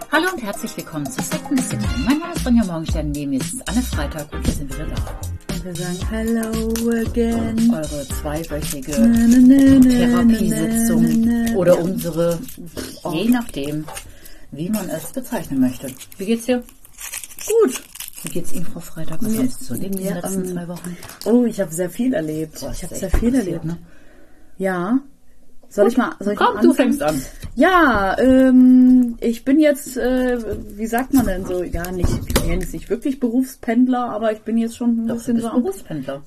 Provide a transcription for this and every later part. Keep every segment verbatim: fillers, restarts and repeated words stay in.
Hallo und herzlich willkommen zu Second City. Mein Name ist Sonja Morgenstern, neben mir ist Anne Freitag und wir sind wieder da. Und wir sagen Hello again. Eure zweiwöchige Therapiesitzung oder unsere, je nachdem, wie man es bezeichnen möchte. Wie geht's dir? Gut. Wie geht's Ihnen, Frau Freitag? Was Mir- hast du so erlebt in den mir, letzten ähm, zwei Wochen? Oh, ich habe sehr viel erlebt. Boah, ich habe ist sehr echt viel passiert, erlebt. ne? Ja. Soll ich mal, soll ich Komm, mal du anfangen? fängst an. Ja, ähm, ich bin jetzt, äh, wie sagt man denn so, ja, nicht, ich bin jetzt nicht wirklich Berufspendler, aber ich bin jetzt schon ein Doch, du bisschen bist so am- Berufspendler.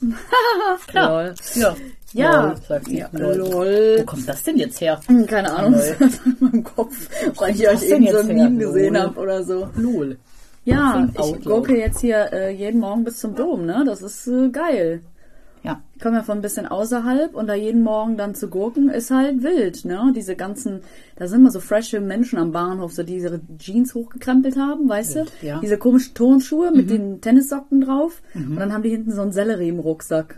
Klar. Lol. Ja. Ja. Lol, sagt sie. Ja, Lol. lol. Wo kommt das denn jetzt her? Hm, Keine Ahnung, Lol. das ist einfach in meinem Kopf, weil ich das euch denn eben so jetzt ein her? Meme gesehen Lol. habe oder so. Lol. Ja, Think ich out loud. gurke jetzt hier äh, jeden Morgen bis zum Dom, ne? Das ist äh, geil. Ja. Ich komme ja von ein bisschen außerhalb und da jeden Morgen dann zu gurken ist halt wild, ne? Diese ganzen, da sind immer so frische Menschen am Bahnhof, so die ihre Jeans hochgekrempelt haben, weißt Wild, du? ja. Diese komischen Turnschuhe mit den Tennissocken drauf und dann haben die hinten so einen Sellerie im Rucksack.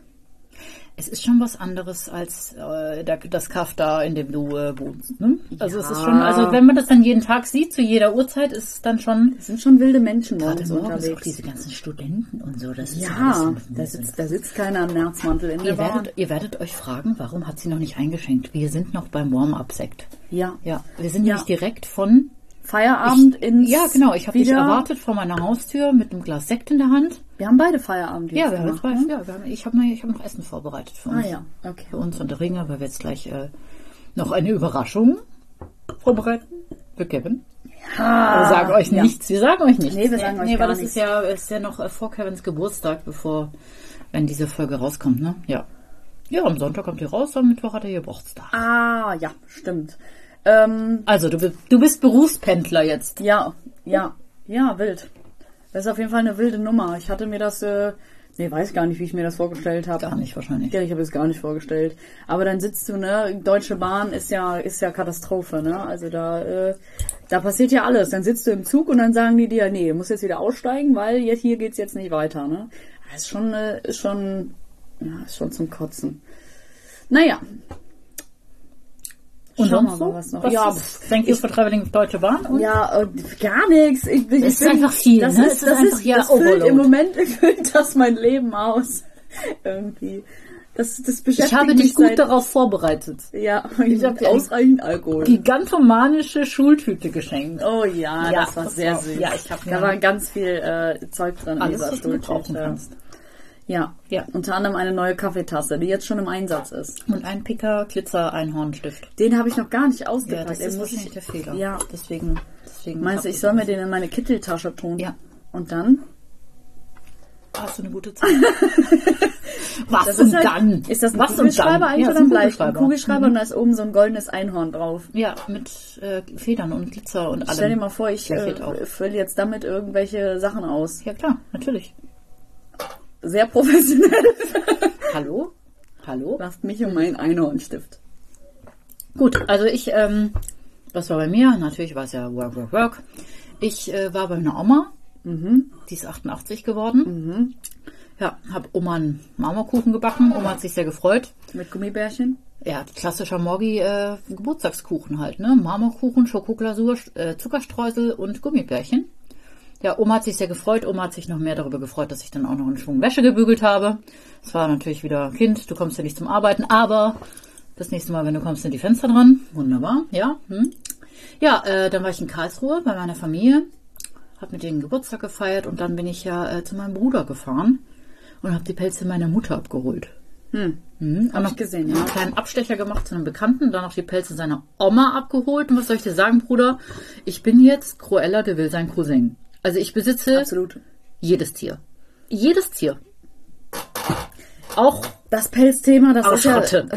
Es ist schon was anderes als äh, der, das Kaff da, in dem du äh, wohnst. Ne? Also es ist schon, also wenn man das dann jeden Tag sieht, zu jeder Uhrzeit, ist es dann schon. Das sind schon wilde Menschen Gerade morgens morgens auch unterwegs. diese ganzen Studenten und so. Das ist Ja, alles da sitzt, da sitzt keiner im Nerzmantel in der ihr, Bahn. werdet, ihr werdet euch fragen, warum hat sie noch nicht eingeschenkt? Wir sind noch beim Warm-Up-Sekt. Ja. Ja, wir sind Ja. nämlich direkt von. Feierabend ins Ja, genau. Ich habe dich wieder. erwartet vor meiner Haustür mit einem Glas Sekt in der Hand. Wir haben beide Feierabend jetzt Ja, wir haben gemacht, jetzt ne? bald, ja, wir haben, ich habe ich hab noch Essen vorbereitet für uns. Ah ja, okay. Für uns und der Ringe, weil wir jetzt gleich äh, noch eine Überraschung vorbereiten für Kevin. Ah, Wir sagen euch ja. nichts, wir sagen euch nichts. Nee, wir sagen euch nee, weil gar das nichts. ist ja, ist ja noch äh, vor Kevins Geburtstag, bevor, wenn diese Folge rauskommt, ne? Ja. Ja, am Sonntag kommt die raus, am Mittwoch hat er Geburtstag. Ah, ja, stimmt. Ähm, Also, du, bi- du bist Berufspendler jetzt. ja, ja, ja, wild. Das ist auf jeden Fall eine wilde Nummer. Ich hatte mir das, äh, nee, weiß gar nicht, wie ich mir das vorgestellt habe. Gar nicht wahrscheinlich. Ja, ich habe es gar nicht vorgestellt. Aber dann sitzt du, ne, Deutsche Bahn ist ja, ist ja Katastrophe, ne? Also da, äh, da passiert ja alles. Dann sitzt du im Zug und dann sagen die dir, nee, du musst jetzt wieder aussteigen, weil jetzt, hier geht's jetzt nicht weiter, ne? Das ist schon, äh, ist schon, ja, ist schon zum Kotzen. Naja. Und Schauen wir sonst mal, so? was noch. Was Ja, ist, thank you for traveling Deutsche Bahn. Und Ja, äh, gar nichts. Ich, ich ist bin, einfach viel, Das ne? ist, Es ist das einfach ist, hier das füllt Overload. im Moment füllt das mein Leben aus. Irgendwie. Das, das beschäftigt ich habe mich dich gut seit, darauf vorbereitet. Ja, Ich ich hab habe dir ausreichend Alkohol. Gigantomanische Schultüte geschenkt. Oh ja, Ja, das war das sehr war- süß. ja, ich hab da mir- war ganz viel äh, Zeug drin in Alles, dieser was du brauchen Stuhltüte. kannst. Ja. Ja. Unter anderem eine neue Kaffeetasse, die jetzt schon im Einsatz ist. Und ein Picker Glitzer Einhornstift. Den habe ich noch gar nicht Ja, ausgepackt. das Den ist muss wahrscheinlich ich, der Fehler. Ja. Deswegen, deswegen. Meinst du, hab ich soll mir den in meine Kitteltasche tun? Ja. Und dann? Hast du eine gute Zeit? Was Das und ist halt, dann? Ist das ein Was und Kugelschreiber dann? eigentlich Ja, oder ist ein ein Blei? Kugelschreiber. Ein Kugelschreiber Mhm. und da ist oben so ein goldenes Einhorn drauf. Ja, mit äh, Federn und Glitzer und allem. Stell dir mal vor, ich Lächelt äh, auch. fülle jetzt damit irgendwelche Sachen aus. Ja klar, natürlich. Sehr professionell. Hallo? Hallo? Lasst mich um meinen Einhornstift. Gut, also ich, ähm, was war bei mir? Natürlich war es ja Work, Work, Work. Ich äh, war bei meiner Oma. Mhm. Die ist achtundachtzig geworden. Mhm. Ja, habe Oma einen Marmorkuchen gebacken. Oma hat sich sehr gefreut. Mit Gummibärchen. Ja, klassischer Morgi äh, Geburtstagskuchen halt, ne? Marmorkuchen, Schokoglasur, äh, Zuckerstreusel und Gummibärchen. Ja, Oma hat sich sehr gefreut. Oma hat sich noch mehr darüber gefreut, dass ich dann auch noch einen Schwung Wäsche gebügelt habe. Es war natürlich wieder, Kind, du kommst ja nicht zum Arbeiten, aber das nächste Mal, wenn du kommst, sind die Fenster dran. Wunderbar, ja. Hm. Ja, äh, dann war ich in Karlsruhe bei meiner Familie, habe mit denen Geburtstag gefeiert und dann bin ich ja äh, zu meinem Bruder gefahren und habe die Pelze meiner Mutter abgeholt. Hm. Mhm. Hab ich gesehen, ja. Einen kleinen Abstecher gemacht zu einem Bekannten, dann noch die Pelze seiner Oma abgeholt. Und was soll ich dir sagen, Bruder? Ich bin jetzt Cruella de Vil, sein Cousin. Also ich besitze Absolut. jedes Tier. Jedes Tier. Auch Das Pelzthema, das Arschratte. ist ja...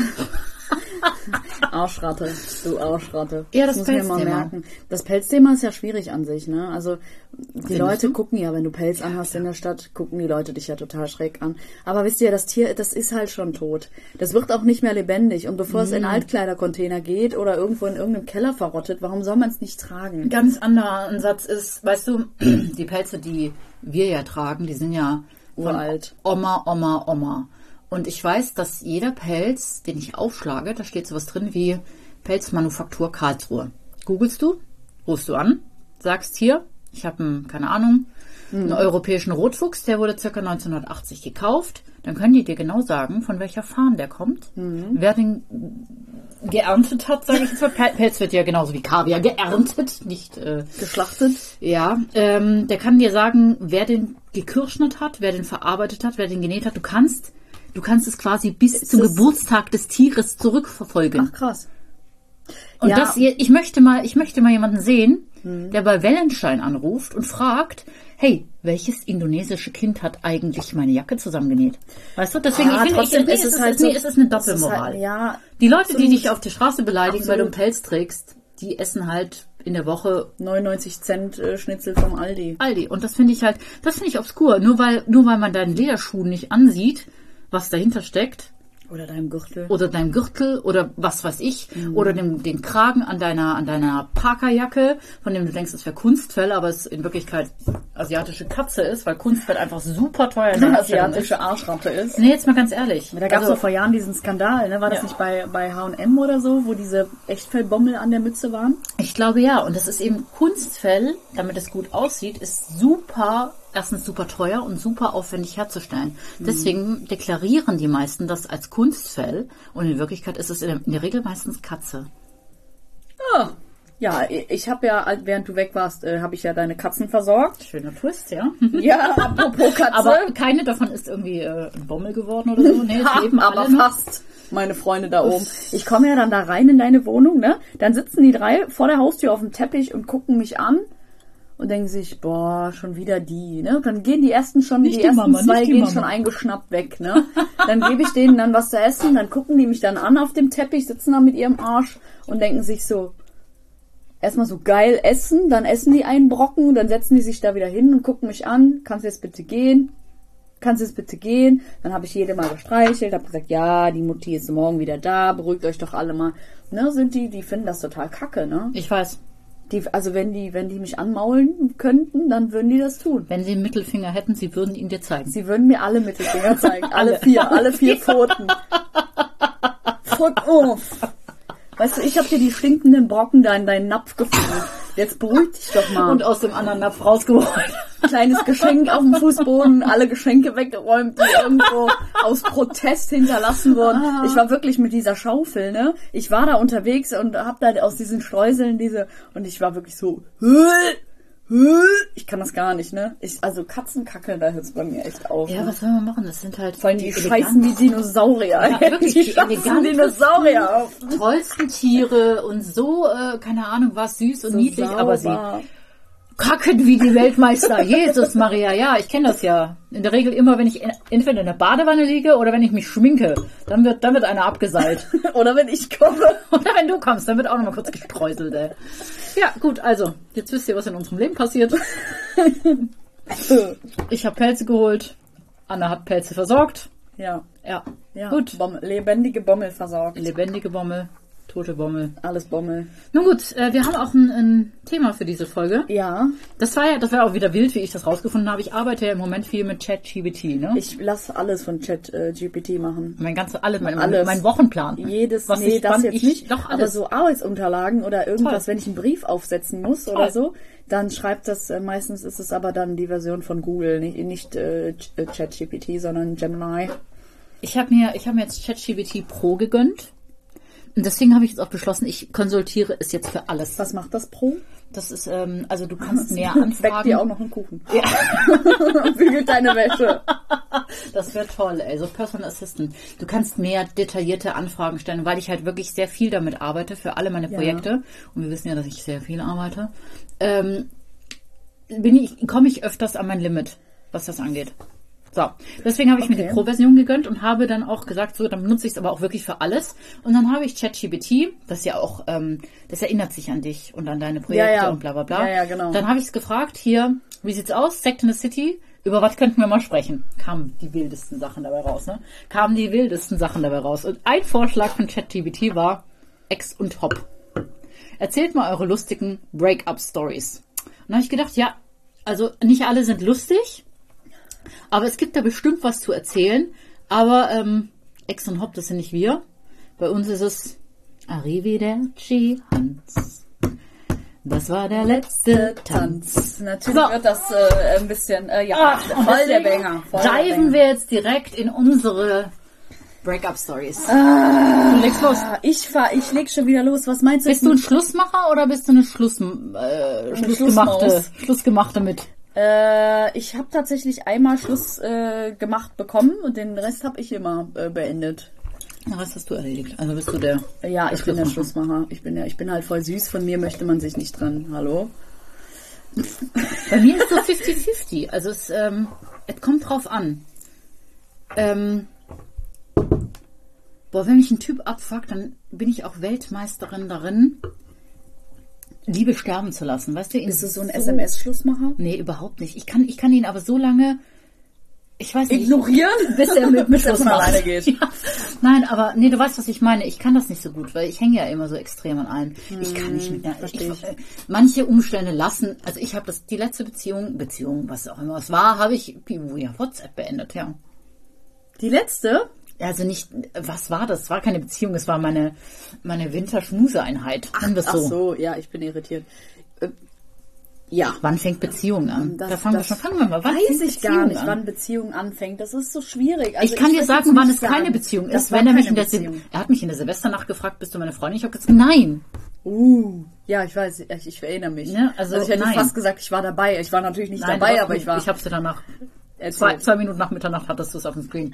Arschratte, du Arschratte. Ja, das muss ich mir mal Pelzthema. merken. Das Pelzthema ist ja schwierig an sich, ne? Also die Findest Leute du? gucken ja, wenn du Pelz anhast in der Stadt, gucken die Leute dich ja total schräg an. Aber wisst ihr, das Tier, das ist halt schon tot. Das wird auch nicht mehr lebendig. Und bevor es Mhm. in Altkleidercontainer geht oder irgendwo in irgendeinem Keller verrottet, warum soll man es nicht tragen? ein ganz anderer Ansatz ist, weißt du, die Pelze, die wir ja tragen, die sind ja von Uralt. Oma, Oma, Oma. Und ich weiß, dass jeder Pelz, den ich aufschlage, da steht sowas drin wie Pelzmanufaktur Karlsruhe. Googlest du, rufst du an, sagst hier, ich habe einen, keine Ahnung, einen europäischen Rotfuchs, der wurde ca. neunzehnhundertachtzig gekauft, dann können die dir genau sagen, von welcher Farm der kommt, mhm. wer den geerntet hat, sage ich jetzt mal. Pelz wird ja genauso wie Kaviar geerntet, nicht äh, geschlachtet. Ja, ähm, der kann dir sagen, wer den gekirschnet hat, wer den verarbeitet hat, wer den genäht hat. Du kannst, du kannst es quasi bis Ist zum Geburtstag des Tieres zurückverfolgen. Ach krass. Und ja. das hier, ich möchte mal, ich möchte mal jemanden sehen, hm. der bei Wellenstein anruft und fragt, hey, welches indonesische Kind hat eigentlich meine Jacke zusammengenäht? Weißt du, deswegen, ah, ich finde, trotzdem ich, nee, ist es, es halt ist, so, nee, es ist eine Doppelmoral. Halt, ja, die Leute, absolut. die dich auf der Straße beleidigen, absolut. weil du einen Pelz trägst, die essen halt in der Woche neunundneunzig Cent äh, Schnitzel vom Aldi. Aldi. Und das finde ich halt, das finde ich obskur. Nur weil, nur weil man deinen Lederschuh nicht ansieht, was dahinter steckt. Oder deinem Gürtel. Oder deinem Gürtel oder was weiß ich. Mhm. Oder dem, den Kragen an deiner, an deiner Parkerjacke, von dem du denkst, es wäre Kunstfell, aber es in Wirklichkeit asiatische Katze ist, weil Kunstfell einfach super teuer in der asiatische Arschratte ist. Nee, jetzt mal ganz ehrlich. Da gab es also, doch vor Jahren diesen Skandal, ne? War das ja. nicht bei, bei H und M oder so, wo diese Echtfellbommel an der Mütze waren? Ich glaube ja. Und das ist eben Kunstfell, damit es gut aussieht, ist super erstens super teuer und super aufwendig herzustellen. Mhm. Deswegen deklarieren die meisten das als Kunstfell und in Wirklichkeit ist es in der, in der Regel meistens Katze. Oh. Ja, ich habe ja, während du weg warst, äh, habe ich ja deine Katzen versorgt. Schöner Twist, ja. Ja, apropos Katze. Aber keine davon ist irgendwie äh, ein Bommel geworden oder so. Nee, ha, leben aber alle fast. Meine Freunde da oben. Ich komme ja dann da rein in deine Wohnung, ne? Dann sitzen die drei vor der Haustür auf dem Teppich und gucken mich an. Und denken sich, boah, schon wieder die, ne? Dann gehen die ersten schon, nicht die, die ersten Mama, zwei die gehen Mama. schon eingeschnappt weg, ne? Dann gebe ich denen dann was zu essen, dann gucken die mich dann an auf dem Teppich, sitzen da mit ihrem Arsch und denken sich so, erstmal so geil essen, dann essen die einen Brocken, dann setzen die sich da wieder hin und gucken mich an, kannst du jetzt bitte gehen? Kannst du jetzt bitte gehen? Dann habe ich jede mal gestreichelt, habe gesagt, ja, die Mutti ist morgen wieder da, beruhigt euch doch alle mal. Ne, sind die, die finden das total kacke, ne? Ich weiß. Die, also wenn die, wenn die mich anmaulen könnten, dann würden die das tun. Wenn sie einen Mittelfinger hätten, sie würden ihn dir zeigen. Sie würden mir alle Mittelfinger zeigen. alle vier, alle vier Pfoten. Foot off. Weißt du, ich habe dir die stinkenden Brocken da in deinen Napf gefüllt. Jetzt beruhig dich doch mal. Und aus dem anderen Napf rausgeholt. Kleines Geschenk auf dem Fußboden, alle Geschenke weggeräumt, die irgendwo aus Protest hinterlassen wurden. Ah. Ich war wirklich mit dieser Schaufel, ne? Ich war da unterwegs und hab da aus diesen Streuseln diese, und ich war wirklich so, ich kann das gar nicht, ne? Ich, also Katzenkacke, da hört's bei mir echt auf. Ja, ne? was soll man machen? Das sind halt vor allem die, die scheißen wie Dinosaurier. Ja, wirklich, die, die scheißen Dinosaurier auf. Tollsten Tiere und so, äh, keine Ahnung, was süß und so niedlich, sauber. Aber sie kacken wie die Weltmeister. Jesus Maria, ja, ich kenne das ja. In der Regel immer, wenn ich entweder in der Badewanne liege oder wenn ich mich schminke, dann wird, dann wird einer abgeseilt. Oder wenn ich komme. Oder wenn du kommst, dann wird auch nochmal kurz gestreuselt, ey. Ja, gut, also, jetzt wisst ihr, was in unserem Leben passiert. Ich habe Pelze geholt. Anna hat Pelze versorgt. Ja. Ja. Ja. Gut. Bommel, lebendige Bommel versorgt. Lebendige Bommel. Tote Bommel. Alles Bommel. Nun gut, äh, wir haben auch ein, ein Thema für diese Folge. Ja. Das war ja, das war auch wieder wild, wie ich das rausgefunden habe. Ich arbeite ja im Moment viel mit ChatGPT, ne? Ich lasse alles von ChatGPT äh, machen. Mein ganze, alles, mein, alles. mein Wochenplan. Jedes, was nee, ich, das jetzt ich, nicht. Doch, alles. Aber so Arbeitsunterlagen oder irgendwas, Toll. Wenn ich einen Brief aufsetzen muss Toll. Oder so, dann schreibt das, äh, meistens ist es aber dann die Version von Google, nicht, nicht äh, ChatGPT, sondern Gemini. Ich habe mir, ich habe mir jetzt ChatGPT Pro gegönnt. Und deswegen habe ich jetzt auch beschlossen, ich konsultiere es jetzt für alles. Was macht das Pro? Das ist, ähm, also du kannst mehr anfragen. Backt dir auch noch einen Kuchen. Ja. Bügelt deine Wäsche. Das wäre toll, ey. So Personal Assistant. Du kannst mehr detaillierte Anfragen stellen, weil ich halt wirklich sehr viel damit arbeite für alle meine Projekte. Ja. Und wir wissen ja, dass ich sehr viel arbeite. Ähm, bin ich, komme ich öfters an mein Limit, was das angeht. So, deswegen habe ich okay. mir die Pro-Version gegönnt und habe dann auch gesagt, so, dann benutze ich es aber auch wirklich für alles. Und dann habe ich ChatGPT, das ja auch, ähm, das erinnert sich an dich und an deine Projekte ja, ja. und bla bla bla. Ja, ja, genau. Dann habe ich es gefragt, hier, wie sieht's aus? Sect in the City, über was könnten wir mal sprechen? Kamen die wildesten Sachen dabei raus, ne? Kamen die wildesten Sachen dabei raus. Und ein Vorschlag von ChatGPT war Ex und Hop. Erzählt mal eure lustigen Break-up-Stories. Und dann habe ich gedacht, ja, also nicht alle sind lustig, aber es gibt da bestimmt was zu erzählen. Aber ähm, Ex und Hop, das sind nicht wir. Bei uns ist es Arrivederci, Hans. Das war der letzte Tanz. Natürlich So. wird das äh, ein bisschen, äh, ja, Ah, und voll der deswegen Banger. Voll der diven Banger. wir jetzt direkt in unsere Breakup-Stories. Du legst los. Ah, Ich fahr, ich leg schon wieder los. Was meinst du? Bist du ein Schlussmacher oder bist du eine Schluss, äh, Schlussgemachte, Schlussmaus. Schlussgemachte mit? Äh, ich habe tatsächlich einmal Schluss äh, gemacht bekommen und den Rest habe ich immer äh, beendet. Ja, was hast du erledigt? Also bist du der... Ja, ich bin der Schlussmacher. Schlussmacher. Ich bin ja, ich bin halt voll süß. Von mir möchte man sich nicht trennen. Hallo? Bei mir ist so fifty fifty. Also es, ähm, es kommt drauf an. Ähm, boah, wenn mich ein Typ abfuckt, dann bin ich auch Weltmeisterin darin, Liebe sterben zu lassen. Weißt du? ihn Bist du so ein S M S-Schlussmacher? Nee, überhaupt nicht. Ich kann, ich kann ihn aber so lange, ich weiß nicht, Ignorieren, bis er mit, bis er Schluss von macht. alleine geht. Ja. Nein, aber nee, du weißt, was ich meine. Ich kann das nicht so gut, weil ich hänge ja immer so extrem an allen. Ich kann nicht mit einer, ich, versteh ich, manche Umstände lassen, also ich habe das, die letzte Beziehung, Beziehung, was auch immer es war, habe ich via WhatsApp beendet, ja. Die letzte? Also nicht, was war das? Es war keine Beziehung, es war meine, meine Winterschmuseeinheit. Nennen wir es Ach so. so, ja, ich bin irritiert. Äh, ja. Wann fängt Beziehung an? Das- da fangen wir das schon, fangen wir mal. Wann Weiß fängt ich Beziehung gar nicht, an? wann Beziehung anfängt. Das ist so schwierig. Also Ich kann dir weiß sagen, jetzt wann nicht es keine sagen. Beziehung Das ist. war Wenn er mich in keine der Sil- Beziehung. er hat mich in der Silvesternacht gefragt, bist du meine Freundin? Ich habe gesagt, nein. Uh, ja, ich weiß, ich, ich erinnere mich. Ja, also, ich hätte nein. fast gesagt, ich war dabei. Ich war natürlich nicht Nein, dabei, du- aber ich war. Ich habe sie danach erzählt. zwei, zwei Minuten nach Mitternacht hattest du es auf dem Screen.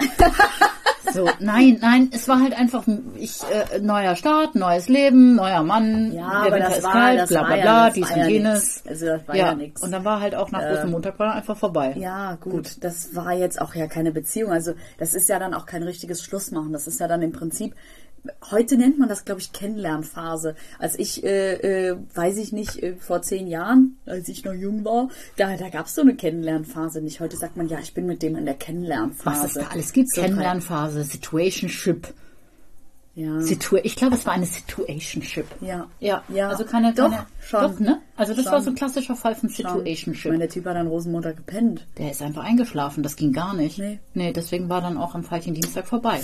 So, nein, nein, es war halt einfach ich äh, neuer Start, neues Leben, neuer Mann, Ja, der aber Winter das ist war, kalt, das bla war bla ja, bla, das dies war und ja jenes. nix. Also das war ja, ja nichts. und dann war halt auch nach großem Montag war einfach vorbei. Ja, gut, das war jetzt auch ja keine Beziehung. Also das ist ja dann auch kein richtiges Schlussmachen. Das ist ja dann im Prinzip, heute nennt man das, glaube ich, Kennenlernphase. Als ich, äh, äh, weiß ich nicht, äh, vor zehn Jahren, als ich noch jung war, da, da gab es so eine Kennenlernphase nicht. Heute sagt man, ja, ich bin mit dem in der Kennenlernphase. Was es da alles gibt, So Kennenlernphase, Situationship. Ja. Situ ich glaube, es war eine Situationship. Ja. Ja, Ja. also keine, Doch, keine, schon. Doch, ne? Also das Schon. war so ein klassischer Fall von Ich Situationship. meine, der Typ hat dann Rosenmontag gepennt. Der ist einfach eingeschlafen, das ging gar nicht. Nee. Nee, deswegen war dann auch am Dienstag vorbei.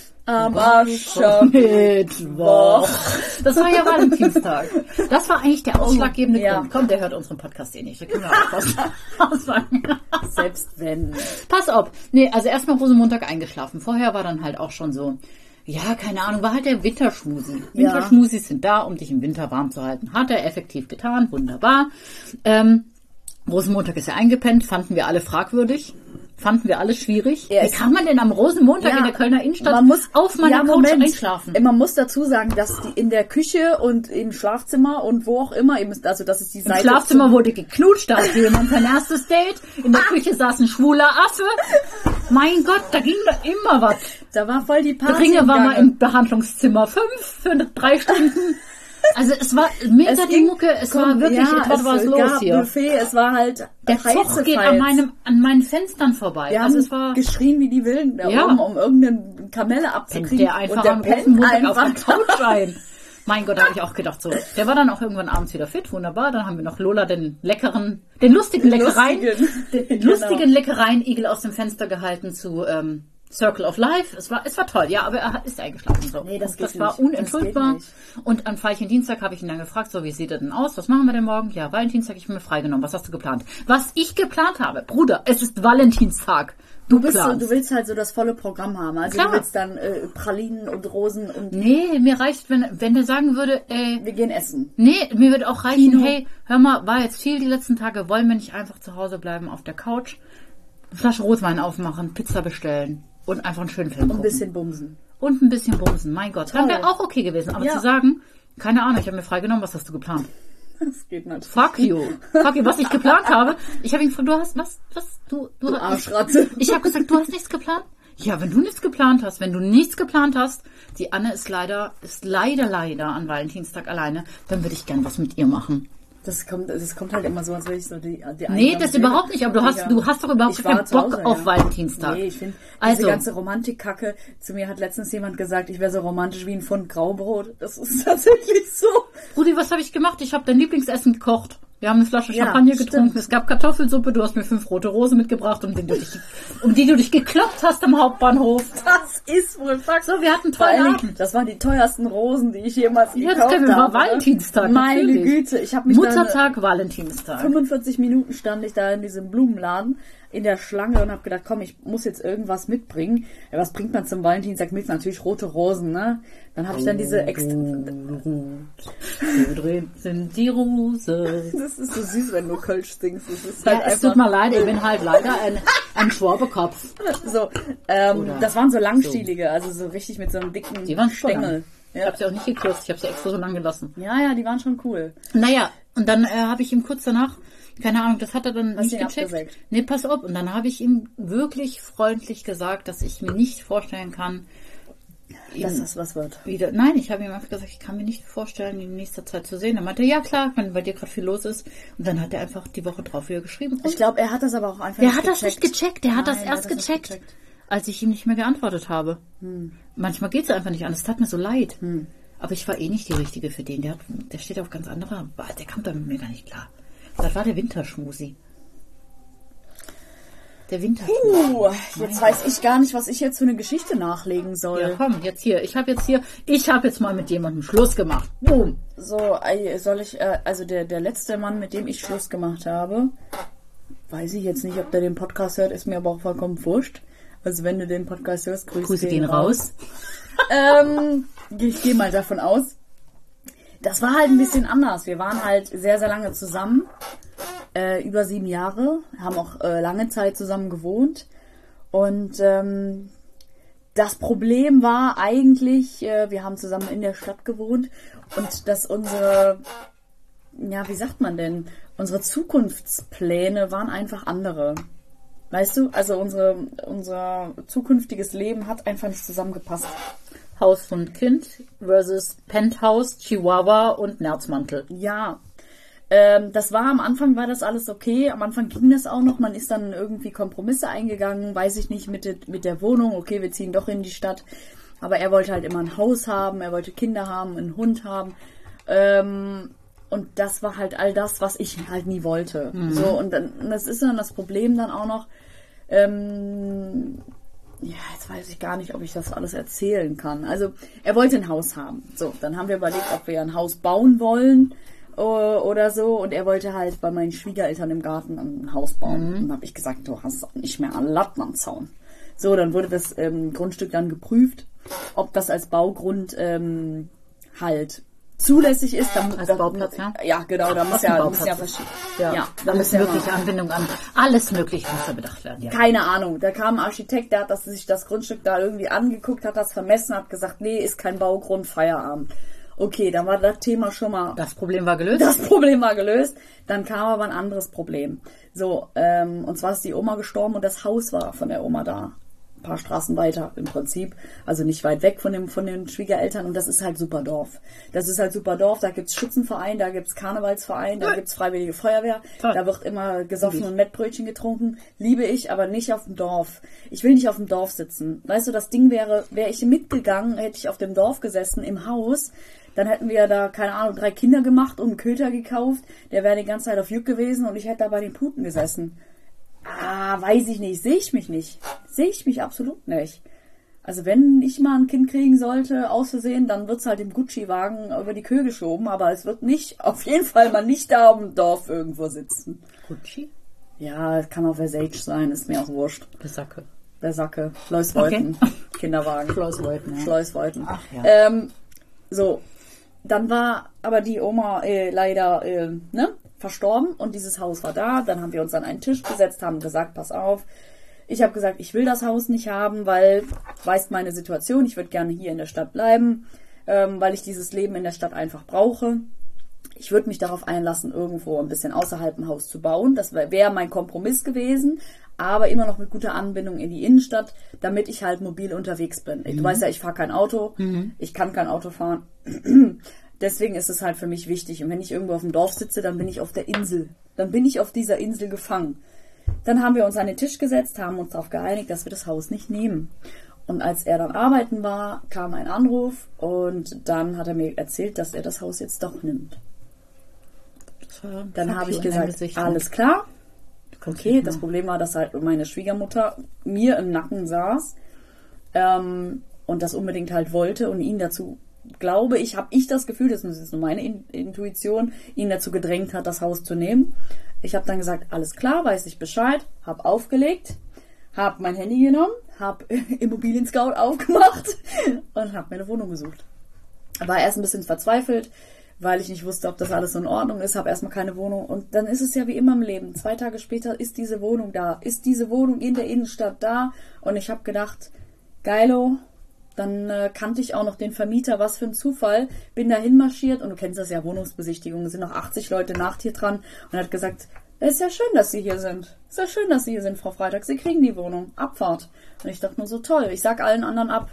Am Aschermittwoch. Mittwoch. Das war ja Valentinstag. Das war eigentlich der ausschlaggebende Ja. Grund. Komm, der hört unseren Podcast eh nicht. Da können wir auch was aussagen. Selbst wenn. Pass auf. Nee, also erstmal Rosenmontag eingeschlafen. Vorher war dann halt auch schon so, ja, keine Ahnung, war halt der Winterschmusi. Ja. Winterschmusis sind da, um dich im Winter warm zu halten. Hat er effektiv getan, wunderbar. Ähm, Rosenmontag ist ja eingepennt, fanden wir alle fragwürdig. Fanden wir alle schwierig. Ja, Wie es- kann man denn am Rosenmontag Ja, in der Kölner Innenstadt man muss auf meiner ja, Couch Moment. einschlafen? Man muss dazu sagen, dass die in der Küche und im Schlafzimmer und wo auch immer, ihr müsst, also das ist die Im Seite. Schlafzimmer wurde geknutscht, da hatte jemand sein erstes Date. In der Küche saß ein schwuler Affe. Mein Gott, da ging da immer was. Da war voll die Party. Ringe im war mal Gange. im Behandlungszimmer fünf für drei Stunden. Also es war mega Es die ging- Mucke, es Komm, war wirklich ja, etwas es was los gab hier. Buffet, es war halt Der Zug geht an, meinem, an meinen Fenstern vorbei. Wir also haben es war geschrien wie die Wilden da Ja. oben, um irgendeine Kamelle pennt abzukriegen. der einfach und der am pennt Rosenmontag auf der einfach. Couch rein. Mein Gott, da habe ich auch gedacht so. Der war dann auch irgendwann abends wieder fit, wunderbar. Dann haben wir noch Lola den leckeren, den lustigen Leckereien, Lustigen. den Genau. lustigen Leckereien-Igel aus dem Fenster gehalten zu ähm, Circle of Life. Es war, es war toll, ja, aber er hat- ist eingeschlafen. So. Nee, das Und geht das war nicht. unentschuldbar. Das geht Und an Veilchen Dienstag habe ich ihn dann gefragt, so wie sieht er denn aus? Was machen wir denn morgen? Ja, Valentinstag, ich bin mir freigenommen. Was hast du geplant? Was ich geplant habe, Bruder, es ist Valentinstag. Du, Du, bist so, planst. du willst halt so das volle Programm haben. Also Klar. du willst dann äh, Pralinen und Rosen und Nee, mir reicht, wenn, wenn der sagen würde, ey, wir gehen essen. nee, mir würde auch reichen, Kino. hey, hör mal, war jetzt viel die letzten Tage, wollen wir nicht einfach zu Hause bleiben auf der Couch, eine Flasche Rotwein aufmachen, Pizza bestellen und einfach einen schönen Film Und gucken. ein bisschen bumsen. Und ein bisschen bumsen, mein Gott. Dann Toll. wäre auch okay gewesen. Aber Ja. zu sagen, keine Ahnung, ich habe mir freigenommen, was hast du geplant? Das geht nicht. Fuck you. Fuck you, was ich geplant habe. Ich habe ihn gefragt, du hast, was, was, du, du, Du Arschratze. Ich habe gesagt, du hast nichts geplant? Ja, wenn du nichts geplant hast, wenn du nichts geplant hast, die Anne ist leider, ist leider, leider an Valentinstag alleine, dann würde ich gern was mit ihr machen. Das kommt, das kommt halt immer so, als wäre ich so die, die Nee, einsame das Seele. überhaupt nicht, aber du hast, Ja. du hast doch überhaupt Ich war keinen zu Bock Hause, auf ja. Valentinstag. Nee, ich finde, Also- diese ganze Romantikkacke, zu mir hat letztens jemand gesagt, ich wäre so romantisch wie ein Pfund Graubrot. Das ist tatsächlich so. Rudi, was habe ich gemacht? Ich habe dein Lieblingsessen gekocht. Wir haben eine Flasche Ja, Champagner stimmt. getrunken, es gab Kartoffelsuppe, du hast mir fünf rote Rosen mitgebracht, um, den du dich, um die du dich gekloppt hast am Hauptbahnhof. Das ist wohl Fakt. So, wir hatten Vor tollen allen Abend. Dingen, das waren die teuersten Rosen, die ich jemals Ja, das gekauft können wir, war habe. Valentinstag, Meine natürlich. Güte, ich habe mich dann Muttertag, Valentinstag. fünfundvierzig Minuten stand ich da in diesem Blumenladen in der Schlange und habe gedacht, komm, ich muss jetzt irgendwas mitbringen. Ja, was bringt man zum Valentinstag mit? Natürlich rote Rosen, ne? Dann habe ich dann diese extra... So drin sind die Rose. Das ist so süß, wenn du Kölsch singst. Das ist Ja, halt es einfach... tut mir leid, ich bin halt leider ein, ein Schwabekopf. So, ähm, Oder das waren so langstielige, also so richtig mit so einem dicken Die waren schon Stängel. lang. Ich Ja. habe sie auch nicht gekürzt, ich habe sie extra so lang gelassen. ja, ja, die waren schon cool. Naja, und dann äh, habe ich ihm kurz danach, keine Ahnung, das hat er dann Hast nicht du ihn gecheckt. abgesägt? Nee, pass auf. Und dann habe ich ihm wirklich freundlich gesagt, dass ich mir nicht vorstellen kann, Dass ihn das was wird. wieder. Nein, ich habe ihm einfach gesagt, ich kann mir nicht vorstellen, ihn in nächster Zeit zu sehen. Dann meinte er, ja klar, wenn bei dir gerade viel los ist. Und dann hat er einfach die Woche drauf wieder geschrieben. Und Ich glaube, er hat das aber auch einfach der nicht hat das nicht gecheckt, der hat das Nein, der erst hat das nicht gecheckt, gecheckt. als ich ihm nicht mehr geantwortet habe. Hm. Manchmal geht es einfach nicht an. Es tat mir so leid. Aber ich war eh nicht die Richtige für den. Der, hat, der steht auf ganz anderer. Der kommt da mit mir gar nicht klar. Das war der Winterschmusi. Der Winterschmusi. Uh, jetzt weiß ich gar nicht, was ich jetzt für eine Geschichte nachlegen soll. Ja, komm, jetzt hier. Ich habe jetzt hier, ich habe jetzt mal mit jemandem Schluss gemacht. Boom. So, ey, soll ich, äh, also der, der letzte Mann, mit dem ich Schluss gemacht habe, weiß ich jetzt nicht, ob der den Podcast hört, ist mir aber auch vollkommen wurscht. Also wenn du den Podcast hörst, Grüße, Grüße gehen raus. ähm, ich gehe mal davon aus. Das war halt ein bisschen anders. Wir waren halt sehr, sehr lange zusammen. Äh, über sieben Jahre. Haben auch äh, lange Zeit zusammen gewohnt. Und ähm, das Problem war eigentlich, äh, wir haben zusammen in der Stadt gewohnt und dass unsere, ja, wie sagt man denn, unsere Zukunftspläne waren einfach andere. Weißt du, also unsere, unser zukünftiges Leben hat einfach nicht zusammengepasst. Haus und Kind versus Penthouse, Chihuahua und Nerzmantel. Ja, ähm, das war am Anfang war das alles okay. Am Anfang ging das auch noch. Man ist dann irgendwie Kompromisse eingegangen, weiß ich nicht, mit, der- mit der Wohnung. Okay, wir ziehen doch in die Stadt. Aber er wollte halt immer ein Haus haben, er wollte Kinder haben, einen Hund haben. Ähm, und das war halt all das, was ich halt nie wollte. So, und dann, und das ist dann das Problem dann auch noch. Ähm, ja, jetzt weiß ich gar nicht, ob ich das alles erzählen kann. Also, er wollte ein Haus haben. So, dann haben wir überlegt, ob wir ein Haus bauen wollen äh, oder so. Und er wollte halt bei meinen Schwiegereltern im Garten ein Haus bauen. Und dann habe ich gesagt, du hast nicht mehr einen Latten am Zaun. So, dann wurde das ähm, Grundstück dann geprüft, ob das als Baugrund ähm, halt zulässig ist. Dann, Als dann, Bauplatz, ja? Ja, genau, da muss ein ja, Bauplatz muss ja ist. verschieden. Ja, Ja, da muss muss ja mögliche mal- Anbindung an. Alles Mögliche muss da bedacht werden. Ja. Keine Ahnung. Da kam ein Architekt, der hat das, sich das Grundstück da irgendwie angeguckt, hat das vermessen, hat gesagt, nee, ist kein Baugrund, Feierabend. Okay, dann war das Thema schon mal, Das Problem war gelöst. das Problem war gelöst. Dann kam aber ein anderes Problem. So, ähm, und zwar ist die Oma gestorben und das Haus war von der Oma da. Ein paar Straßen weiter im Prinzip. Also nicht weit weg von dem, von den Schwiegereltern. Und das ist halt super Dorf. Das ist halt super Dorf. Da gibt's Schützenverein, da gibt's Karnevalsverein, da gibt's Freiwillige Feuerwehr. Toll. Da wird immer gesoffen und Mettbrötchen getrunken. Liebe ich, aber nicht auf dem Dorf. Ich will nicht auf dem Dorf sitzen. Weißt du, das Ding wäre, wäre ich mitgegangen, hätte ich auf dem Dorf gesessen, im Haus. Dann hätten wir da, keine Ahnung, drei Kinder gemacht und einen Köter gekauft. Der wäre die ganze Zeit auf Jück gewesen und ich hätte da bei den Puten gesessen. Ah, weiß ich nicht. Sehe ich mich nicht. Sehe ich mich absolut nicht. Also wenn ich mal ein Kind kriegen sollte, aus Versehen, dann wird's halt im Gucci-Wagen über die Kühe geschoben. Aber es wird nicht, auf jeden Fall mal nicht da im Dorf irgendwo sitzen. Gucci? Ja, es kann auch Versace sein, ist mir auch wurscht. Besacke. Bersacke, Schleusweuten, Kinderwagen. Schleusweuten, ja. Schleusweuten. Ach ja. Ähm, so, dann war aber die Oma äh, leider äh, ne, verstorben und dieses Haus war da. Dann haben wir uns an einen Tisch gesetzt, haben gesagt, pass auf. Ich habe gesagt, ich will das Haus nicht haben, weil, weißt meine Situation, ich würde gerne hier in der Stadt bleiben, ähm, weil ich dieses Leben in der Stadt einfach brauche. Ich würde mich darauf einlassen, irgendwo ein bisschen außerhalb ein Haus zu bauen. Das wäre wär mein Kompromiss gewesen, aber immer noch mit guter Anbindung in die Innenstadt, damit ich halt mobil unterwegs bin. Du weißt ja, ich fahre kein Auto, ich kann kein Auto fahren. Deswegen ist es halt für mich wichtig. Und wenn ich irgendwo auf dem Dorf sitze, dann bin ich auf der Insel. Dann bin ich auf dieser Insel gefangen. Dann haben wir uns an den Tisch gesetzt, haben uns darauf geeinigt, dass wir das Haus nicht nehmen. Und als er dann arbeiten war, kam ein Anruf und dann hat er mir erzählt, dass er das Haus jetzt doch nimmt. war Dann fuck habe you ich in dein gesagt, Gesicht, alles klar. kannst Okay, nicht das mehr. Problem war, dass halt meine Schwiegermutter mir im Nacken saß ähm, und das unbedingt halt wollte und ihn dazu, glaube ich, habe ich das Gefühl, das ist nur meine In- Intuition, ihn dazu gedrängt hat, das Haus zu nehmen. Ich habe dann gesagt, alles klar, weiß ich Bescheid, habe aufgelegt, habe mein Handy genommen, habe Immobilien Scout aufgemacht und habe mir eine Wohnung gesucht. War erst ein bisschen verzweifelt, weil ich nicht wusste, ob das alles so in Ordnung ist, habe erstmal keine Wohnung. Und dann ist es ja wie immer im Leben. Zwei Tage später ist diese Wohnung da, ist diese Wohnung in der Innenstadt da. Und ich habe gedacht, geilo, dann äh, kannte ich auch noch den Vermieter, was für ein Zufall. Bin da hinmarschiert und du kennst das ja, Wohnungsbesichtigungen, sind noch achtzig Leute nach dir dran und hat gesagt, es ist ja schön, dass Sie hier sind. Es ist ja schön, dass Sie hier sind, Frau Freitag. Sie kriegen die Wohnung. Abfahrt. Und ich dachte nur so, toll, ich sag allen anderen ab.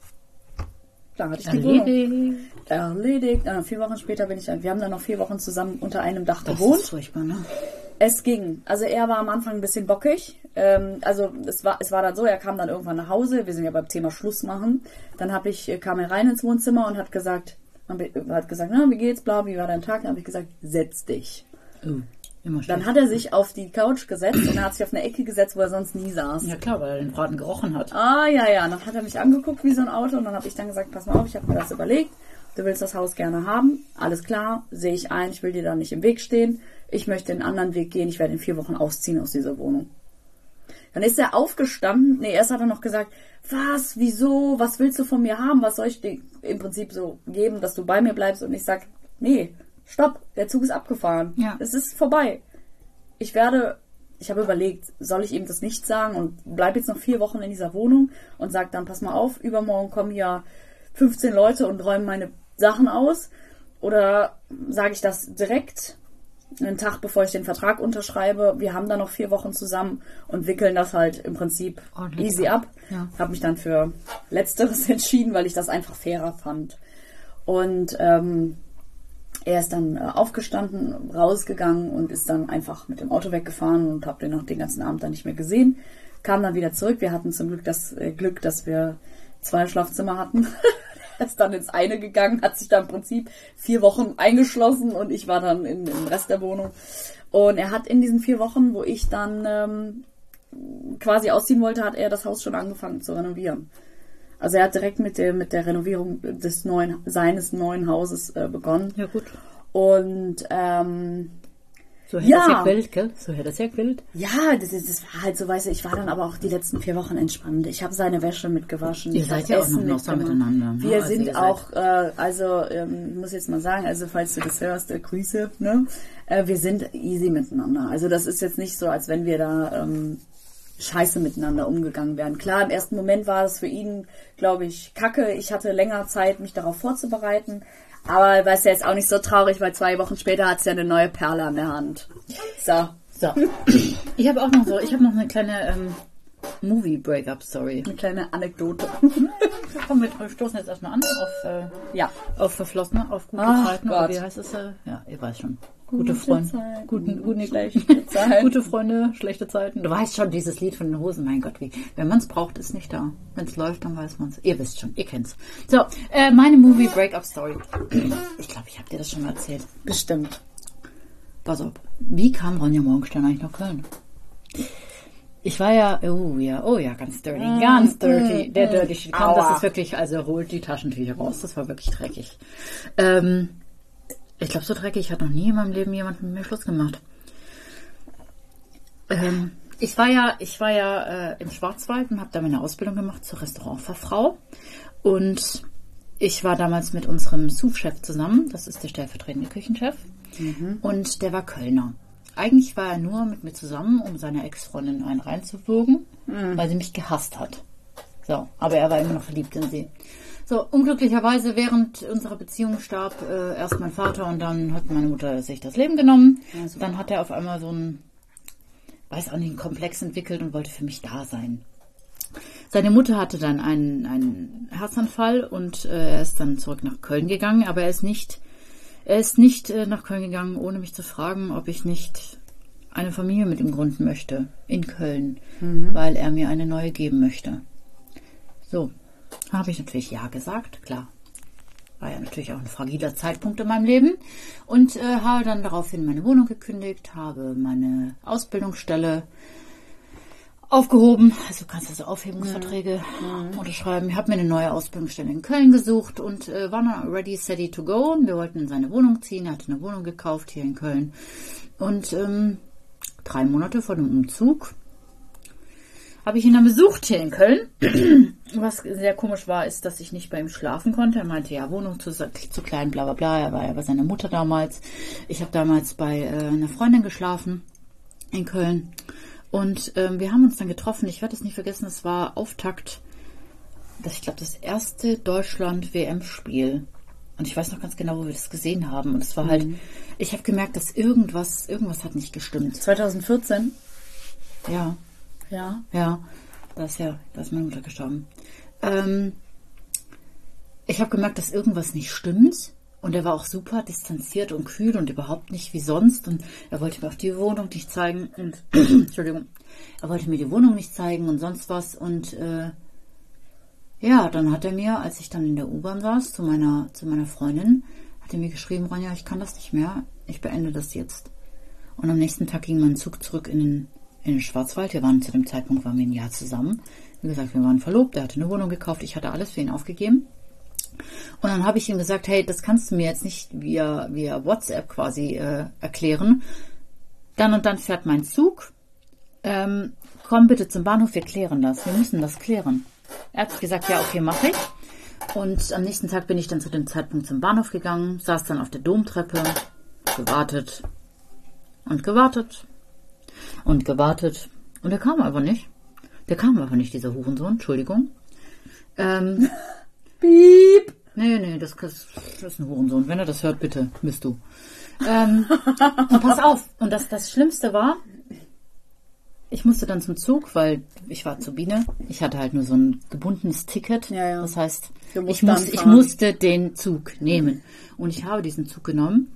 Klar hatte ich die Wohnung. Erledigt. Erledigt. Äh, vier Wochen später bin ich, wir haben dann noch vier Wochen zusammen unter einem Dach Das gewohnt. ist furchtbar, ne? Es ging. Also er war am Anfang ein bisschen bockig. Ähm, also es war, es war dann so, er kam dann irgendwann nach Hause. Wir sind ja beim Thema Schluss machen. Dann hab ich, kam er rein ins Wohnzimmer und hat gesagt, hat gesagt, na, wie geht's, bla, wie war dein Tag? Dann habe ich gesagt, setz dich. Oh, immer schlecht. Dann hat er sich auf die Couch gesetzt und er hat sich auf eine Ecke gesetzt, wo er sonst nie saß. Ja klar, weil er den Braten gerochen hat. Ah, ja, ja. Dann hat er mich angeguckt wie so ein Auto und dann habe ich dann gesagt, pass mal auf, ich habe mir das überlegt. Du willst das Haus gerne haben. Alles klar, sehe ich ein. Ich will dir da nicht im Weg stehen. Ich möchte einen anderen Weg gehen. Ich werde in vier Wochen ausziehen aus dieser Wohnung. Dann ist er aufgestanden. Nee, erst hat er noch gesagt, was, wieso, was willst du von mir haben? Was soll ich dir im Prinzip so geben, dass du bei mir bleibst? Und ich sag, nee, stopp, der Zug ist abgefahren. Ja. Es ist vorbei. Ich werde, ich habe überlegt, soll ich ihm das nicht sagen und bleib jetzt noch vier Wochen in dieser Wohnung und sag dann, pass mal auf, übermorgen kommen hier fünfzehn Leute und räumen meine Sachen aus. Oder sage ich das direkt, einen Tag bevor ich den Vertrag unterschreibe, wir haben da noch vier Wochen zusammen und wickeln das halt im Prinzip Ordentlich easy ab. Ja. Habe mich dann für Letzteres entschieden, weil ich das einfach fairer fand. Und ähm, er ist dann äh, aufgestanden, rausgegangen und ist dann einfach mit dem Auto weggefahren und habe den noch den ganzen Abend dann nicht mehr gesehen. Kam dann wieder zurück. Wir hatten zum Glück das äh, Glück, dass wir zwei Schlafzimmer hatten. Er ist dann ins eine gegangen, hat sich dann im Prinzip vier Wochen eingeschlossen und ich war dann in, im Rest der Wohnung. Und er hat in diesen vier Wochen, wo ich dann ähm, quasi ausziehen wollte, hat er das Haus schon angefangen zu renovieren. Also er hat direkt mit der, mit der Renovierung des neuen, seines neuen Hauses äh, begonnen. Ja gut. Und ähm, So hätte Ja. das ja quillt, gell? So hätte das ja quillt. ja, das, ist- das war halt so, weißt du, ich war dann aber auch die letzten vier Wochen entspannt. Ich habe seine Wäsche mitgewaschen. Ihr ich seid hab ja auch Essen noch locker mitgemacht. miteinander, ne? Wir Also sind ihr seid- auch, äh, also ähm, ich muss jetzt mal sagen, also falls du das hörst, äh, Grüße, ne? Äh, wir sind easy miteinander. Also das ist jetzt nicht so, als wenn wir da ähm, scheiße miteinander umgegangen wären. Klar, im ersten Moment war es für ihn, glaube ich, kacke. Ich hatte länger Zeit, mich darauf vorzubereiten. Aber war es ja jetzt auch nicht so traurig, weil zwei Wochen später hat es ja eine neue Perle an der Hand. So. So. Ich habe auch noch so, ich habe noch eine kleine ähm, Movie-Breakup-Story. Eine kleine Anekdote. Komm, wir stoßen jetzt erstmal an auf, äh, Ja. auf Verflossene, auf gute Ach Zeiten. Oder Gott. wie heißt es? Äh, ja, ihr weißt schon. Gute, Freunde. Zeiten, Guten, guten, schlechte Zeiten. Gute Freunde, schlechte Zeiten. Du weißt schon, dieses Lied von den Hosen, mein Gott, wie. Wenn man es braucht, ist nicht da. Wenn es läuft, dann weiß man es. Ihr wisst schon, ihr kennt's. So, äh, meine Movie-Breakup-Story. Ich glaube, ich habe dir das schon mal erzählt. Bestimmt. Pass auf. Wie kam Ronja Morgenstern eigentlich nach Köln? Ich war ja, oh ja, oh ja, ganz dirty, ganz dirty. Der dirty Shit. Komm, das Aua. ist wirklich, also holt die Taschentücher raus. Das war wirklich dreckig. Ähm, ich glaube, so dreckig hat noch nie in meinem Leben jemand mit mir Schluss gemacht. Ähm, ich war ja, ich war ja äh, im Schwarzwald und habe da meine Ausbildung gemacht zur Restaurantfachfrau. Und ich war damals mit unserem Sous-Chef zusammen. Das ist der stellvertretende Küchenchef. Und der war Kölner. Eigentlich war er nur mit mir zusammen, um seiner Ex-Freundin einen reinzuwürgen, weil sie mich gehasst hat. So, aber er war immer noch verliebt in sie. So, unglücklicherweise während unserer Beziehung starb äh, erst mein Vater und dann hat meine Mutter sich das Leben genommen. Also. Dann hat er auf einmal so einen, weiß auch nicht, einen Komplex entwickelt und wollte für mich da sein. Seine Mutter hatte dann einen, einen Herzanfall und äh, er ist dann zurück nach Köln gegangen, aber er ist nicht Er ist nicht äh, nach Köln gegangen, ohne mich zu fragen, ob ich nicht eine Familie mit ihm gründen möchte in Köln, Mhm. weil er mir eine neue geben möchte. So, habe ich natürlich ja gesagt, klar. war ja natürlich auch ein fragiler Zeitpunkt in meinem Leben. Und äh, habe dann daraufhin meine Wohnung gekündigt, habe meine Ausbildungsstelle aufgehoben. Also du kannst also Aufhebungsverträge mhm. unterschreiben. Ich habe mir eine neue Ausbildungsstelle in Köln gesucht und äh, war dann ready, steady to go. Und wir wollten in seine Wohnung ziehen. Er hatte eine Wohnung gekauft hier in Köln. Und ähm, drei Monate vor dem Umzug habe ich ihn dann besucht hier in Köln. Was sehr komisch war, ist, dass ich nicht bei ihm schlafen konnte. Er meinte, ja, Wohnung zu, zu klein, bla bla bla. Er war ja bei seiner Mutter damals. Ich habe damals bei äh, einer Freundin geschlafen in Köln. Und ähm, wir haben uns dann getroffen. Ich werde es nicht vergessen, es war Auftakt, das, ich glaube, das erste Deutschland-W M-Spiel. Und ich weiß noch ganz genau, wo wir das gesehen haben. Und es war mhm. halt, ich habe gemerkt, dass irgendwas, irgendwas hat nicht gestimmt. zwanzig vierzehn? Ja. Ja. Ja, da ist ja, da ist meine Mutter gestorben. Ähm, ich habe gemerkt, dass irgendwas nicht stimmt. Und er war auch super distanziert und kühl und überhaupt nicht wie sonst. Und er wollte mir auch die Wohnung nicht zeigen. Und Entschuldigung, er wollte mir die Wohnung nicht zeigen und sonst was. Und äh, ja, dann hat er mir, als ich dann in der U-Bahn saß, zu meiner, zu meiner Freundin, hat er mir geschrieben, Ronja, ich kann das nicht mehr. Ich beende das jetzt. Und am nächsten Tag ging mein Zug zurück in den in den Schwarzwald. Wir waren zu dem Zeitpunkt, waren wir ein Jahr zusammen. Wie gesagt, wir waren verlobt, er hatte eine Wohnung gekauft, ich hatte alles für ihn aufgegeben. Und dann habe ich ihm gesagt, hey, das kannst du mir jetzt nicht via, via WhatsApp quasi äh, erklären. Dann und dann fährt mein Zug. Ähm, komm bitte zum Bahnhof, wir klären das. Wir müssen das klären. Er hat gesagt, ja, okay, mache ich. Und am nächsten Tag bin ich dann zu dem Zeitpunkt zum Bahnhof gegangen, saß dann auf der Domtreppe, gewartet und gewartet. Und gewartet. Und der kam aber nicht. Der kam aber nicht, dieser Hurensohn. Entschuldigung. Ähm, Piep. Nee, nee, das, das ist ein Hurensohn. Wenn er das hört, bitte, bist du. Ähm, und pass auf. Und das, das Schlimmste war, ich musste dann zum Zug, weil ich war zur Biene. Ich hatte halt nur so ein gebundenes Ticket. Ja, ja. Das heißt, ich, muss, ich musste den Zug nehmen. Und ich habe diesen Zug genommen.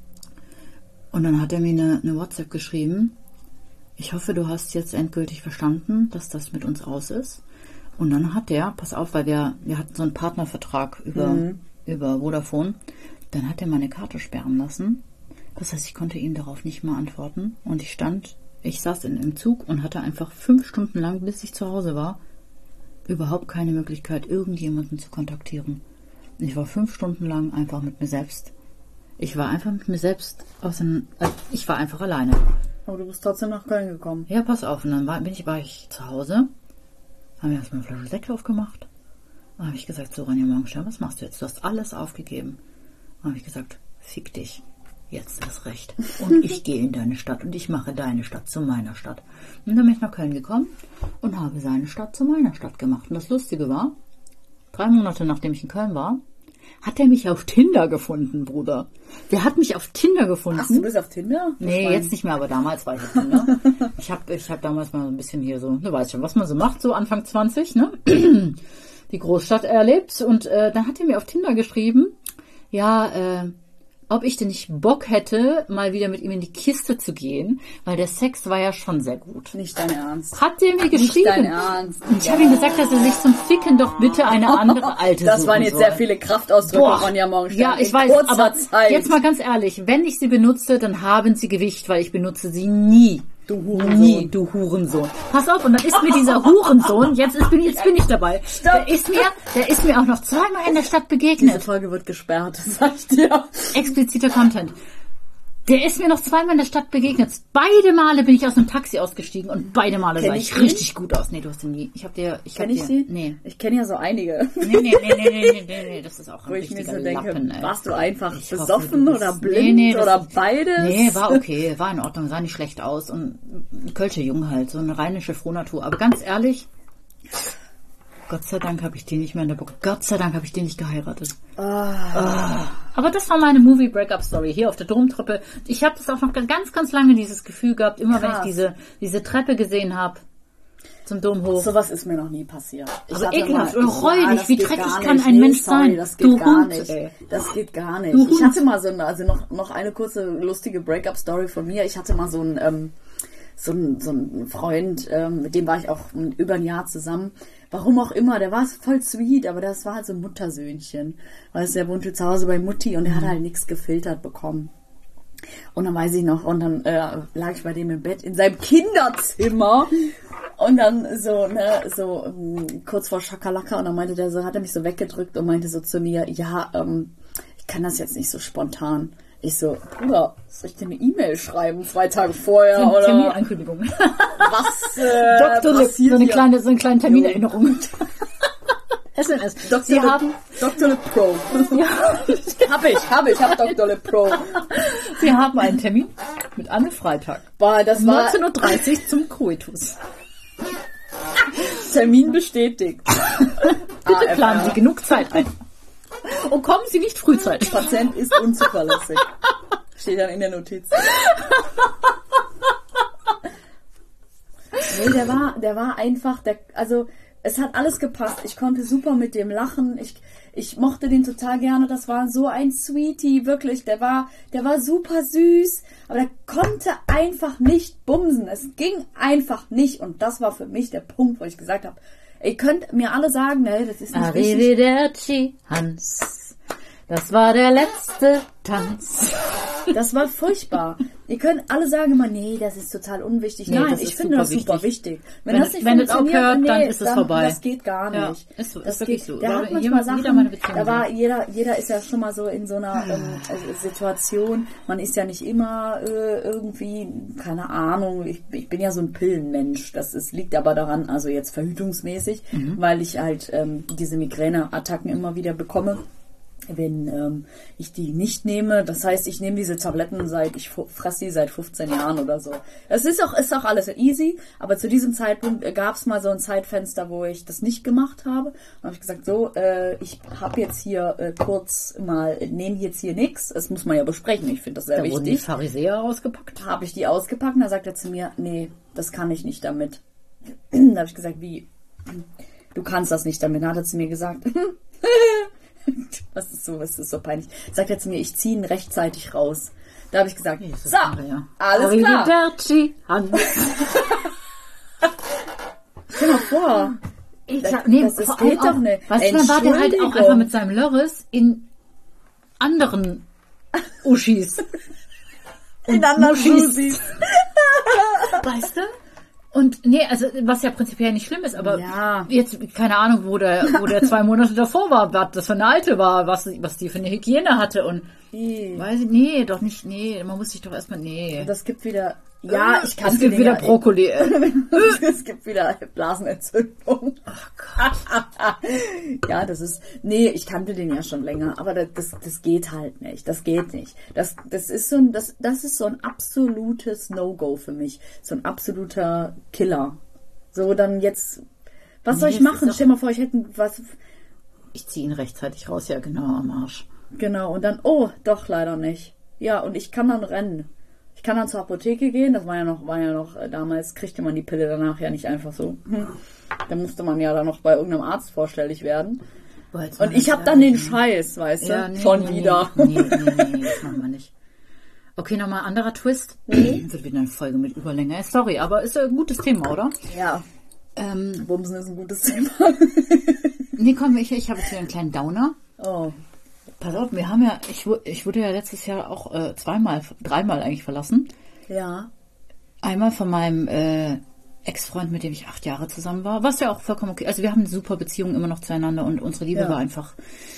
Und dann hat er mir eine, eine WhatsApp geschrieben. Ich hoffe, du hast jetzt endgültig verstanden, dass das mit uns aus ist. Und dann hat der, pass auf, weil wir, wir hatten so einen Partnervertrag über, mhm. über Vodafone, dann hat er meine Karte sperren lassen. Das heißt, ich konnte ihm darauf nicht mal antworten. Und ich stand, ich saß in, im Zug und hatte einfach fünf Stunden lang, bis ich zu Hause war, überhaupt keine Möglichkeit, irgendjemanden zu kontaktieren. Ich war fünf Stunden lang einfach mit mir selbst. Ich war einfach mit mir selbst aus dem, äh, ich war einfach alleine. Aber du bist trotzdem nach Köln gekommen. Ja, pass auf. Und dann war, bin ich, war ich zu Hause, haben wir erstmal eine Flasche Sekt aufgemacht. Dann habe ich gesagt, so Ronja Morgenstern, was machst du jetzt? Du hast alles aufgegeben. Dann habe ich gesagt, fick dich. Jetzt ist recht. Und ich gehe in deine Stadt und ich mache deine Stadt zu meiner Stadt. Und dann bin ich nach Köln gekommen und habe seine Stadt zu meiner Stadt gemacht. Und das Lustige war, drei Monate nachdem ich in Köln war, hat er mich auf Tinder gefunden, Bruder. Der hat mich auf Tinder gefunden. Ach, du bist auf Tinder? Nee, mein... jetzt nicht mehr, aber damals war ich auf Tinder. ich habe ich hab damals mal so ein bisschen hier so, du weißt schon, was man so macht, so Anfang zwanzig, ne? Die Großstadt erlebt. Und äh, dann hat er mir auf Tinder geschrieben, ja, äh, ob ich denn nicht Bock hätte, mal wieder mit ihm in die Kiste zu gehen, weil der Sex war ja schon sehr gut. Nicht dein Ernst. Hat der mir geschrieben. Nicht dein Ernst. Und ich habe ihm gesagt, dass er sich zum Ficken doch bitte eine andere Alte Das waren jetzt soll. sehr viele Kraftausdrücke von Ronja Morgenstern. Ja, ich in weiß, kurzer aber Zeit. Jetzt mal ganz ehrlich, wenn ich sie benutze, dann haben sie Gewicht, weil ich benutze sie nie. Du Hurensohn. Nie, du Hurensohn. Pass auf, und dann ist mir dieser Hurensohn, jetzt, ist, bin, jetzt bin ich dabei, der ist, mir, der ist mir auch noch zweimal in der Stadt begegnet. Diese Folge wird gesperrt, sag ich dir. Expliziter Content. Der ist mir noch zweimal in der Stadt begegnet. Beide Male bin ich aus einem Taxi ausgestiegen und beide Male sah ich, ich richtig gut aus. Nee, du hast den nie. Ich hab dir, ich Kenn hab ich dir, sie? Nee. Ich kenne ja so einige. Nee, nee, nee, nee, nee, nee, nee, nee, das ist auch ein Wo ich mir richtiger so denke, Lappen, ey. warst du einfach Ich besoffen hoffe, du bist- oder blind Nee, nee, das- oder beides? Nee, war okay, war in Ordnung, sah nicht schlecht aus und ein Kölsche Junge halt, so eine rheinische Frohnatur. Aber ganz ehrlich, Gott sei Dank habe ich den nicht mehr in der Bock. Gott sei Dank habe ich den nicht geheiratet. Ah. Ah. Aber das war meine Movie-Breakup-Story hier auf der Domtreppe. Ich habe das auch noch ganz, ganz lange dieses Gefühl gehabt, immer wenn ich Krass. diese, diese Treppe gesehen habe zum Domhof. Sowas ist mir noch nie passiert. Ich Aber hatte ekelhaft mal- oder räudig. das Wie geht dreckig gar kann nicht. ein Nee, Mensch sorry, sein? Das geht Du gar Hund, nicht. ey. Das geht gar nicht. Du Ich Hund. hatte mal so eine, also noch, noch eine kurze lustige Breakup-Story von mir. Ich hatte mal so ein, ähm, so ein, so ein Freund, ähm, mit dem war ich auch über ein Jahr zusammen. warum auch immer, der war voll sweet, aber das war halt so ein Muttersöhnchen. Weißt du, der wohnte zu Hause bei Mutti und der hat halt nichts gefiltert bekommen. Und dann weiß ich noch, und dann äh, lag ich bei dem im Bett in seinem Kinderzimmer und dann so, ne, so um, kurz vor Schakalaka und dann meinte der so, hat er mich so weggedrückt und meinte so zu mir, ja, ähm, ich kann das jetzt nicht so spontan. Ich so, Bruder, soll ich dir eine E-Mail schreiben, zwei Tage vorher, so eine oder? Terminankündigung. Was, äh, Doktor Lip, so eine hier? kleine, so eine kleine Terminerinnerung. S M S. Doktor Sie Lip, haben, Doktor Lip Pro. ja, hab ich, hab ich, hab Doktor Lip Pro. Sie haben einen Termin mit Anne Freitag. Boah, das war neunzehn Uhr dreißig zum Koitus. Termin bestätigt. Bitte planen Sie genug Zeit ein. Und kommen Sie nicht frühzeitig. Patient ist unzuverlässig. Steht dann in der Notiz. Nee, der war, der war einfach, der, also es hat alles gepasst. Ich konnte super mit dem lachen. Ich, ich mochte den total gerne. Das war so ein Sweetie, wirklich. Der war, der war super süß, aber der konnte einfach nicht bumsen. Es ging einfach nicht. Und das war für mich der Punkt, wo ich gesagt habe, ihr könnt mir alle sagen, ne, das ist nicht wichtig. Arrivederci, Hans. Das war der letzte Tanz. Das war furchtbar. Ihr könnt alle sagen immer, nee, das ist total unwichtig. Nee, Nein, das ich ist finde super das super wichtig. wichtig. Wenn, Wenn das es- nicht wenn es funktioniert, aufhört, nee, dann ist es vorbei. Das geht gar Ja, nicht. ist so, ist das wirklich geht, so. Der Aber hat manchmal jeder- Sachen, jeder meine Beziehung da so. war jeder, jeder ist ja schon mal so in so einer ähm, äh, Situation, man ist ja nicht immer äh, irgendwie, keine Ahnung, ich, ich bin ja so ein Pillenmensch. Das ist, liegt aber daran, also jetzt verhütungsmäßig, Mhm. weil ich halt ähm, diese Migräneattacken immer wieder bekomme, wenn ähm, ich die nicht nehme. Das heißt, ich nehme diese Tabletten seit, ich fresse die seit fünfzehn Jahren oder so. Es ist auch, ist auch alles easy, aber zu diesem Zeitpunkt gab es mal so ein Zeitfenster, wo ich das nicht gemacht habe. Und habe ich gesagt, so, äh, ich habe jetzt hier äh, kurz mal, nehme jetzt hier nichts. Das muss man ja besprechen. Ich finde das sehr Da wurden die wichtig. Pharisäer rausgepackt. Habe ich die ausgepackt und da sagt er zu mir, nee, das kann ich nicht damit. Da habe ich gesagt, wie? Du kannst das nicht damit. Dann hat er zu mir gesagt, was ist so, was ist so peinlich. Sagt er zu mir, ich ziehe ihn rechtzeitig raus. Da habe ich gesagt, Jesus so, Maria. alles klar. Arrivederci, Hans. Stell mal vor. Ich Das- sag, nee, das ist- vor geht allem doch nicht. Auch, weißt du, dann war der halt auch Entschuldigung. einfach mit seinem Lörres in anderen Uschis. In anderen Muschis. Muschis. Weißt du? Und nee, also was ja prinzipiell nicht schlimm ist, aber Ja. jetzt, keine Ahnung, wo der, wo der zwei Monate davor war, was das für eine Alte war, was, was die für eine Hygiene hatte und Ih. weiß ich, nee, doch nicht, nee, man muss sich doch erstmal, nee. Das gibt wieder, ja, ich kann Es gibt wieder Brokkoli. äh. Es gibt wieder Blasenentzündung. Ja, das ist, nee, ich kannte den ja schon länger, aber das, das, das geht halt nicht. Das geht nicht. Das, das ist so ein, das, das ist so ein absolutes No-Go für mich. So ein absoluter Killer. So, dann jetzt, was Nee, soll ich es ist machen? doch- Stell mal vor, ich hätte was, Ich ziehe ihn rechtzeitig raus, ja genau, am Arsch. genau, und dann, oh, doch, leider nicht. Ja, und ich kann dann rennen. Ich kann dann zur Apotheke gehen, das war ja noch, war ja noch, äh, damals kriegte man die Pille danach ja nicht einfach so. Hm. Da musste man ja dann noch bei irgendeinem Arzt vorstellig werden. Boah, jetzt Und machen ich wir habe das dann den ja. Scheiß, weißt du, Ja, nee, schon nee, wieder. Nee, nee, nee, nee, das machen wir nicht. Okay, nochmal anderer Twist. Wird wieder eine Folge mit Überlänge. Sorry, aber ist ja ein gutes Thema, oder? Ja, Ähm, Bumsen ist ein gutes Thema. nee, komm, ich, ich habe jetzt hier einen kleinen Downer. Oh, Pass auf, wir haben ja, ich, wu- ich wurde ja letztes Jahr auch äh, zweimal, dreimal eigentlich verlassen. ja. Einmal von meinem äh, Ex-Freund, mit dem ich acht Jahre zusammen war, was ja auch vollkommen okay. Also wir haben eine super Beziehung immer noch zueinander und unsere Liebe Ja. war einfach,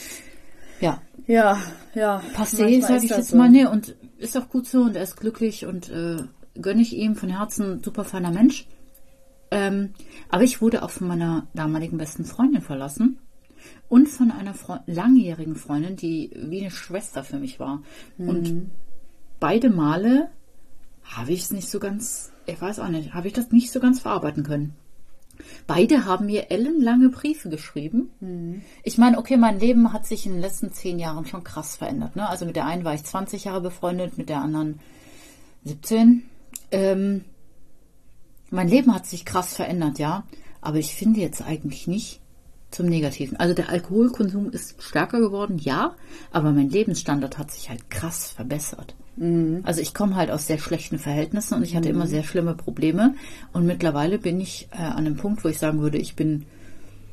ja, Ja, ja. passé, Manchmal sage ist ich das jetzt so. mal, ne, und ist auch gut so und er ist glücklich und äh, gönne ich ihm von Herzen, super feiner Mensch. Ähm, aber ich wurde auch von meiner damaligen besten Freundin verlassen und von einer Fre- langjährigen Freundin, die wie eine Schwester für mich war. Und beide Male habe ich es nicht so ganz, ich weiß auch nicht, habe ich das nicht so ganz verarbeiten können. Beide haben mir ellenlange Briefe geschrieben. Ich meine, okay, mein Leben hat sich in den letzten zehn Jahren schon krass verändert. Ne? Also mit der einen war ich zwanzig Jahre befreundet, mit der anderen siebzehn. Ähm, mein Leben hat sich krass verändert, ja. Aber ich finde jetzt eigentlich nicht zum Negativen. Also der Alkoholkonsum ist stärker geworden, ja. Aber mein Lebensstandard hat sich halt krass verbessert. Also ich komme halt aus sehr schlechten Verhältnissen und ich hatte immer sehr schlimme Probleme. Und mittlerweile bin ich äh, an einem Punkt, wo ich sagen würde, ich bin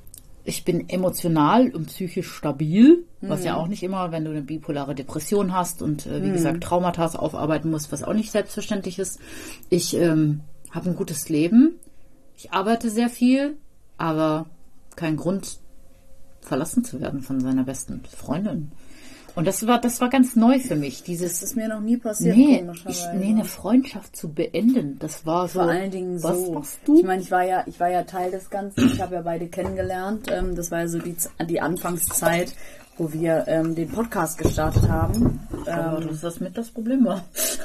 ich bin emotional und psychisch stabil, was ja auch nicht immer, wenn du eine bipolare Depression hast und äh, wie gesagt Traumata aufarbeiten musst, was auch nicht selbstverständlich ist. Ich ähm, habe ein gutes Leben, ich arbeite sehr viel, aber kein Grund, verlassen zu werden von seiner besten Freundin. Und das war, das war ganz neu für mich. Dieses, Das ist mir noch nie passiert. nee, ich, nee, eine Freundschaft zu beenden, das war so. Vor allen Dingen was so. machst du? Ich meine, ich war ja, ich war ja Teil des Ganzen. Ich habe ja beide kennengelernt. Ähm, das war ja so die, die Anfangszeit, wo wir ähm, den Podcast gestartet haben. Aber Ähm, das ist das mit das Problem war.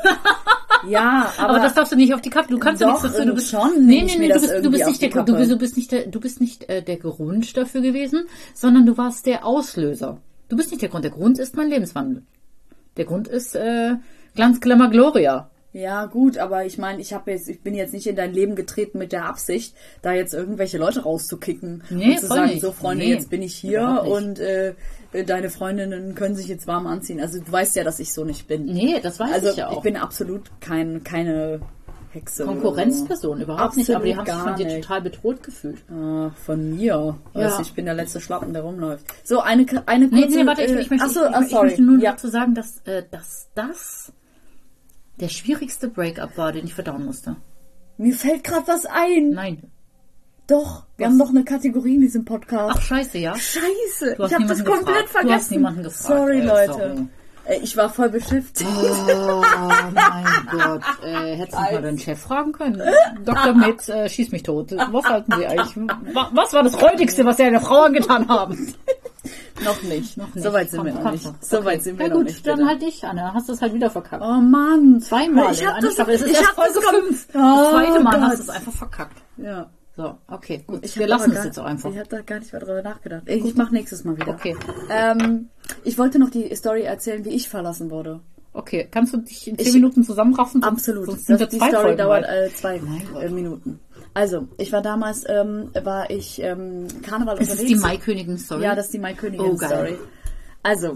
ja, aber, Aber das darfst du nicht auf die Kappe. Du kannst ja Doch, nichts dafür. Du bist schon Nee, nehme ich nee, mir nee, du das bist, du irgendwie bist auf nicht die der, du Kappe. bist, du bist nicht der, du bist nicht äh, der Grund dafür gewesen, sondern du warst der Auslöser. Du bist nicht der Grund. Der Grund ist mein Lebenswandel. Der Grund ist äh, Glanz, Glamour, Gloria. Ja, gut, aber ich meine, ich habe jetzt, ich bin jetzt nicht in dein Leben getreten mit der Absicht, da jetzt irgendwelche Leute rauszukicken Nee, und zu voll sagen, nicht. so Freunde, Nee, jetzt bin ich hier überhaupt nicht. und äh, deine Freundinnen können sich jetzt warm anziehen. Also du weißt ja, dass ich so nicht bin. Nee, das weiß Also ich ja auch. ich bin absolut kein, keine Hexe. Konkurrenzperson, überhaupt nicht. Aber die haben sich Absolut von dir gar nicht. total bedroht gefühlt. Ah, von mir. Ja. Also ich bin der letzte Schlappen, der rumläuft. So, eine, eine kurze... Nee, nee, warte, ich, ich möchte, äh, achso, ich, ah, ich, ich sorry. möchte nur ja. dazu sagen, dass, äh, dass das der schwierigste Breakup war, den ich verdauen musste. Mir fällt gerade was ein. Nein. Doch, wir Was? haben doch eine Kategorie in diesem Podcast. Ach, scheiße, ja? Scheiße, Du hast ich habe das niemanden komplett gefragt. vergessen. Du hast niemanden gefragt. Sorry, Ey, Leute. sorry. Äh, Ich war voll beschäftigt. Oh mein Gott. Äh, hättest du mal deinen Chef fragen können. Doktor Metz, äh, schieß mich tot. Was halten Sie eigentlich? Wa- Was war das Räudigste, was Sie einer Frau angetan haben? Noch nicht. Noch nicht. So weit sind Komm, wir noch komm, nicht. komm. So Okay. weit sind wir Ja noch gut, nicht. dann bitte. halt dich, Anne. Hast du es halt wieder verkackt. Oh Mann. Zweimal. Ich hab Anne, das, aber es ist ich erst hab das Folge kom- fünf. Oh Das zweite Mal Gott. hast du es einfach verkackt. Ja. So, okay, gut. Ich Wir hab lassen aber es gar- jetzt auch einfach. Ich habe da gar nicht mehr drüber nachgedacht. Ich, ich mache nächstes Mal wieder. Okay. Ähm, ich wollte noch die Story erzählen, wie ich verlassen wurde. Okay, kannst du dich in zehn Ich- Minuten zusammenraffen? Sonst- Absolut. Sonst sind Das, wir die zwei Story Folgen dauert weit. äh, zwei Mein Gott. äh, Minuten. Also, ich war damals, ähm, war ich ähm, Karneval Das unterwegs. ist die Maikönigin-Story. Ja, das ist die Oh, Maikönigin-Story. geil. Also,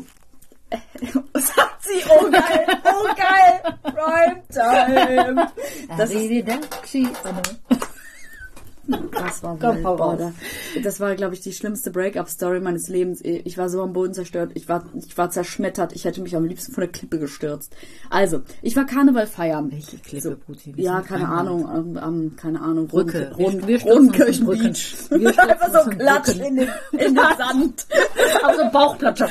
was sagt sie? Oh geil, oh geil, Primetime. Das ist, das war Komm, wild, hau boah, raus. da- Das war, glaube ich, die schlimmste Breakup-Story meines Lebens. Ich war so am Boden zerstört. Ich war, ich war zerschmettert. Ich hätte mich am liebsten von der Klippe gestürzt. Also, ich war Karneval feiern. Welche Klippe, Putin? Ja, keine Ahnung, am, am, keine Ahnung, Brücke. Roden, Wir- wir Roden, stürzen uns in Rodenkirchen Brücken. Beach. Wir stürzen Einfach so uns in klatsch Brücken. in den, in den Sand. Also Bauchplatscher.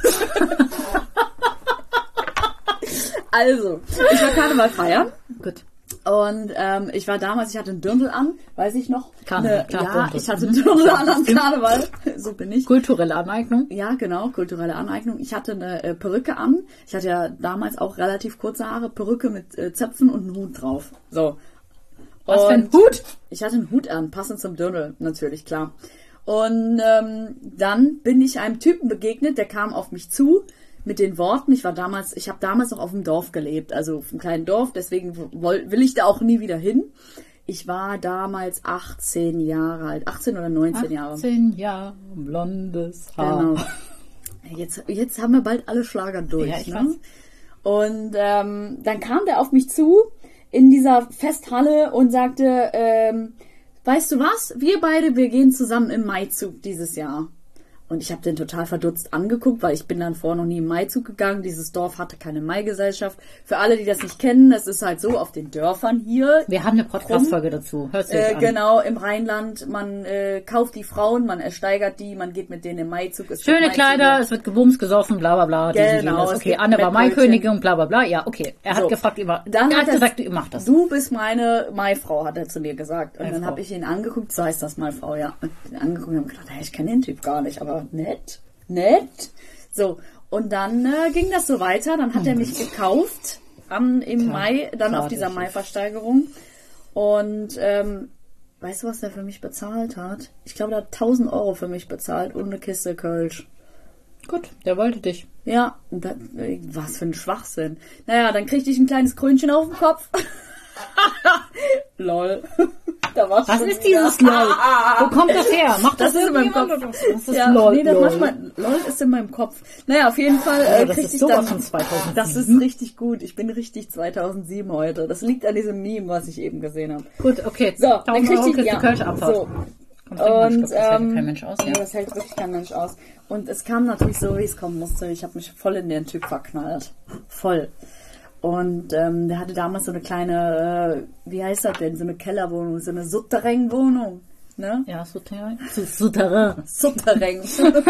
Also, ich war Karneval feiern. Gut. Und ähm, ich war damals, ich hatte einen Dirndl an, weiß ich noch. Karneval, Eine, klar, ja, Dirndl. ich hatte einen Dirndl an am Karneval. So bin ich. Kulturelle Aneignung. Ja, genau, kulturelle Aneignung. Ich hatte eine äh, Perücke an. Ich hatte ja damals auch relativ kurze Haare, Perücke mit äh, Zöpfen und einen Hut drauf. So. Was für ein Und Hut? Ich hatte einen Hut an, passend zum Dirndl, natürlich, klar. Und ähm, dann bin ich einem Typen begegnet, der kam auf mich zu mit den Worten, ich war damals, ich habe damals noch auf dem Dorf gelebt, also auf einem kleinen Dorf, deswegen woll, will ich da auch nie wieder hin. Ich war damals achtzehn Jahre alt, achtzehn oder neunzehn Jahre. achtzehn Jahre, blondes Haar. Genau. Jetzt, jetzt haben wir bald alle Schlager durch. Ja, ich ne? weiß. Und ähm, dann kam der auf mich zu in dieser Festhalle und sagte, ähm, weißt du was, wir beide, wir gehen zusammen im Maizug dieses Jahr. Und ich habe den total verdutzt angeguckt, weil ich bin dann vorher noch nie im Maizug gegangen. Dieses Dorf hatte keine Maigesellschaft. Für alle, die das nicht kennen, das ist halt so auf den Dörfern hier. Wir haben eine Podcast-Folge dazu. Hörst du Äh, dich an. genau, im Rheinland. Man äh, kauft die Frauen, man ersteigert die, man geht mit denen im Maizug. Es wird Schöne Maizüge. Kleider, es wird gebumst, gesoffen, bla bla bla. dies, Genau, jenes. es Okay, gibt Anne war Mettbrötchen. Maikönigin, bla bla bla. Ja, okay. Er hat So. gefragt, ihr, Dann er hat er- gesagt, ihr macht das. Du bist meine Maifrau, hat er zu mir gesagt. Und dann Maifrau. habe ich ihn angeguckt, so heißt das Maifrau, ja. Und ich bin angeguckt und habe gedacht, hey, ich kenne den Typ gar nicht, aber nett, nett. So, und dann äh, ging das so weiter. Dann hat er mich gekauft am, im Klar, Mai, dann klar, auf dieser das ist- Mai-Versteigerung. Und ähm, weißt du, was der für mich bezahlt hat? Ich glaube, der hat tausend Euro für mich bezahlt und eine Kiste Kölsch. Gut, der wollte dich. Ja, und da, äh, was für ein Schwachsinn. Naja, dann kriegte ich ein kleines Krönchen auf den Kopf. Lol. Da war's Was schon ist wieder. dieses LOL? Wo kommt das her? Macht das, Das ist in meinem irgendjemand Kopf. oder- Das ist Ja, LOL. nee, das LOL. manchmal, LOL ist in meinem Kopf. Naja, auf jeden Fall äh, das krieg ist ich sowas dann, von zweitausendsieben. das ist richtig gut. Ich bin richtig zweitausendsieben heute. Das liegt an diesem Meme, was ich eben gesehen habe. Gut, okay. So, dann tausend krieg Euro ich, kriegst du ja, Kölsch Abfahrt. so. Und, und das hält ähm, kein Mensch aus, ja. Das hält wirklich kein Mensch aus. Und es kam natürlich so, wie es kommen musste. Ich habe mich voll in den Typ verknallt. Voll. Und ähm, der hatte damals so eine kleine, äh, wie heißt das denn, so eine Kellerwohnung, so eine Souterrain-Wohnung. Ne? Ja, Souterrain. Souterrain. Souterrain.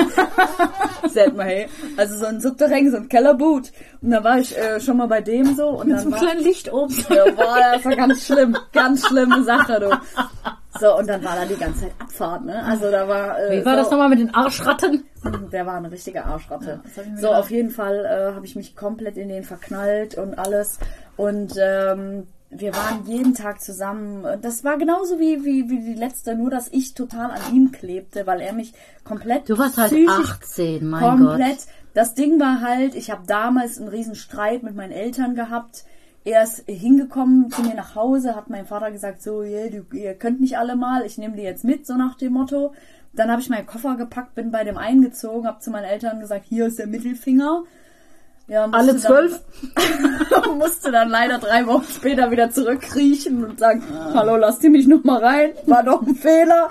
Seht mal, hey. Also so ein Souterrain, so ein Kellerboot. Und da war ich äh, schon mal bei dem so. Und mit dann so einem war, kleinen Licht oben. Ja, boah, das war ganz schlimm. Ganz schlimme Sache, du. So, und dann war da die ganze Zeit Abfahrt, ne? Also da war... Äh, Wie war so, das nochmal mit den Arschratten? Der war eine richtige Arschratte. Ja, so, gedacht. Auf jeden Fall äh, habe ich mich komplett in den verknallt und alles. Und ähm, wir waren jeden Tag zusammen. Das war genauso wie, wie, wie die letzte, nur dass ich total an ihm klebte, weil er mich komplett... Du warst halt achtzehn, mein komplett, Gott. Das Ding war halt, ich habe damals einen riesen Streit mit meinen Eltern gehabt. Er ist hingekommen zu mir nach Hause, hat mein Vater gesagt, so, yeah, du, ihr könnt nicht alle mal, ich nehme die jetzt mit, so nach dem Motto. Dann habe ich meinen Koffer gepackt, bin bei dem eingezogen, habe zu meinen Eltern gesagt, hier ist der Mittelfinger. Ja, alle zwölf? Dann, musste dann leider drei Wochen später wieder zurückkriechen und sagen, hallo, lasst ihr mich noch mal rein, war doch ein Fehler.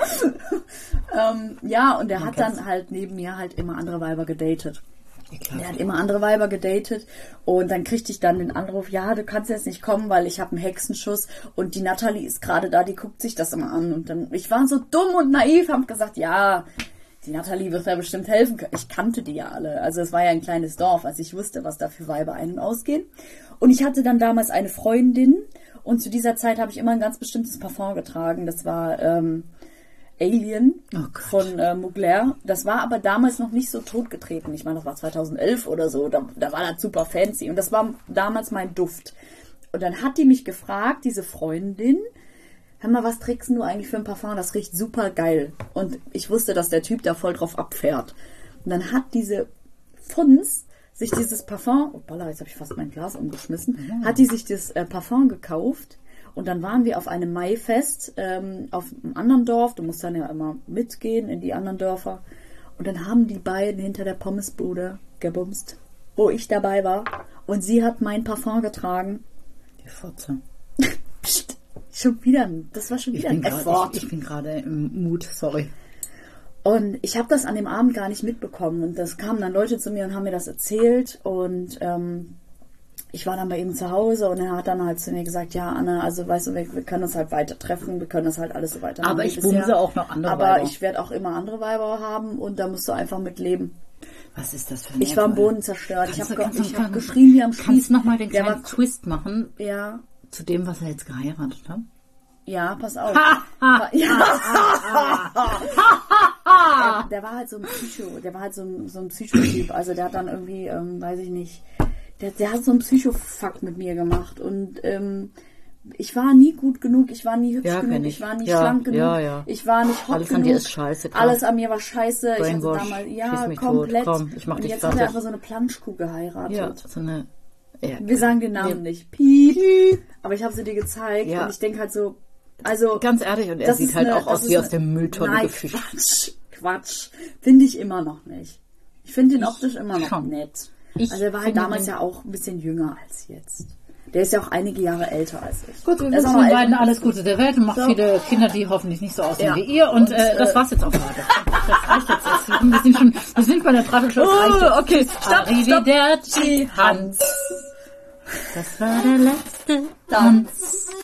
ähm, ja, und er hat dann halt neben mir halt immer andere Weiber gedatet. Er hat immer andere Weiber gedatet und dann kriegte ich dann den Anruf, ja, du kannst jetzt nicht kommen, weil ich habe einen Hexenschuss und die Nathalie ist gerade da, die guckt sich das immer an. Und dann, ich war so dumm und naiv, hab gesagt, ja, die Nathalie wird da bestimmt helfen können. Ich kannte die ja alle, also es war ja ein kleines Dorf, also ich wusste, was da für Weiber ein- und ausgehen. Und ich hatte dann damals eine Freundin und zu dieser Zeit habe ich immer ein ganz bestimmtes Parfum getragen, das war... Ähm, Alien oh von äh, Mugler. Das war aber damals noch nicht so totgetreten. Ich meine, das war zweitausendelf oder so. Da, da war das super fancy. Und das war damals mein Duft. Und dann hat die mich gefragt, diese Freundin, hör mal, was trägst du eigentlich für ein Parfum? Das riecht super geil. Und ich wusste, dass der Typ da voll drauf abfährt. Und dann hat diese Funz sich dieses Parfum, oh Balla, jetzt habe ich fast mein Glas umgeschmissen, ja. hat die sich das äh, Parfum gekauft. Und dann waren wir auf einem Maifest ähm, auf einem anderen Dorf. Du musst dann ja immer mitgehen in die anderen Dörfer. Und dann haben die beiden hinter der Pommesbude gebumst, wo ich dabei war. Und sie hat mein Parfum getragen. Die Fotze. Psst, schon wieder, das war schon wieder ein Effort. Ich, ich bin gerade im Mut, sorry. Und ich habe das an dem Abend gar nicht mitbekommen. Und das kamen dann Leute zu mir und haben mir das erzählt. Und... Ähm, ich war dann bei ihm zu Hause und er hat dann halt zu mir gesagt, ja, Anna, also weißt du, wir, wir können uns halt weiter treffen, wir können das halt alles so weiter machen. Aber ich bumse auch noch andere aber Weiber. Aber ich werde auch immer andere Weiber haben und da musst du einfach mit leben. Was ist das für ein Ich war am Erdball? Boden zerstört. Kannst ich du, habe kannst, ge kannst, hab geschrien wie am Spieß. Kannst du nochmal den kleinen war, Twist machen? Ja. Zu dem, was er jetzt geheiratet hat? Ja, pass auf. Ha, ha, ja. ha, ha, ha. Der, der war halt so ein Psycho, der war halt so ein, so ein Psychotyp. Also der hat dann irgendwie, ähm, weiß ich nicht... Der, der hat so einen Psychofuck mit mir gemacht und ähm, ich war nie gut genug, ich war nie hübsch ja, genug, ich. ich war nie ja, schlank genug, ja, ja. ich war nicht hot Alles genug. Alles an dir ist scheiße. Klar. Alles an mir war scheiße. Brainwash, ich hatte damals, ja, mich komplett. Tot. Komm, ich mach und dich jetzt fertig. hat er einfach so eine Planschkuh geheiratet. Ja, so eine... Ja, wir sagen den Namen ja. nicht. Piep. Piep. Aber ich habe sie dir gezeigt ja. und ich denke halt so, also... Ganz ehrlich, und er sieht halt eine, auch aus wie aus der Mülltonne nein, gefischt. Quatsch, Quatsch. Finde ich immer noch nicht. Ich finde ihn optisch immer noch schon. nett. Ich also er war halt damals ja auch ein bisschen jünger als jetzt. Der ist ja auch einige Jahre älter als ich. Gut, wir wünschen den beiden alles Gute der Welt und macht so. viele Kinder, die hoffentlich nicht so aussehen ja. wie ihr. Und, und äh, das war's jetzt auch gerade. Das reicht jetzt. Wir sind schon, wir sind bei der Dreiviertelstunde. Oh, okay, stopp, Arrivederci, Hans. Das war der letzte Tanz.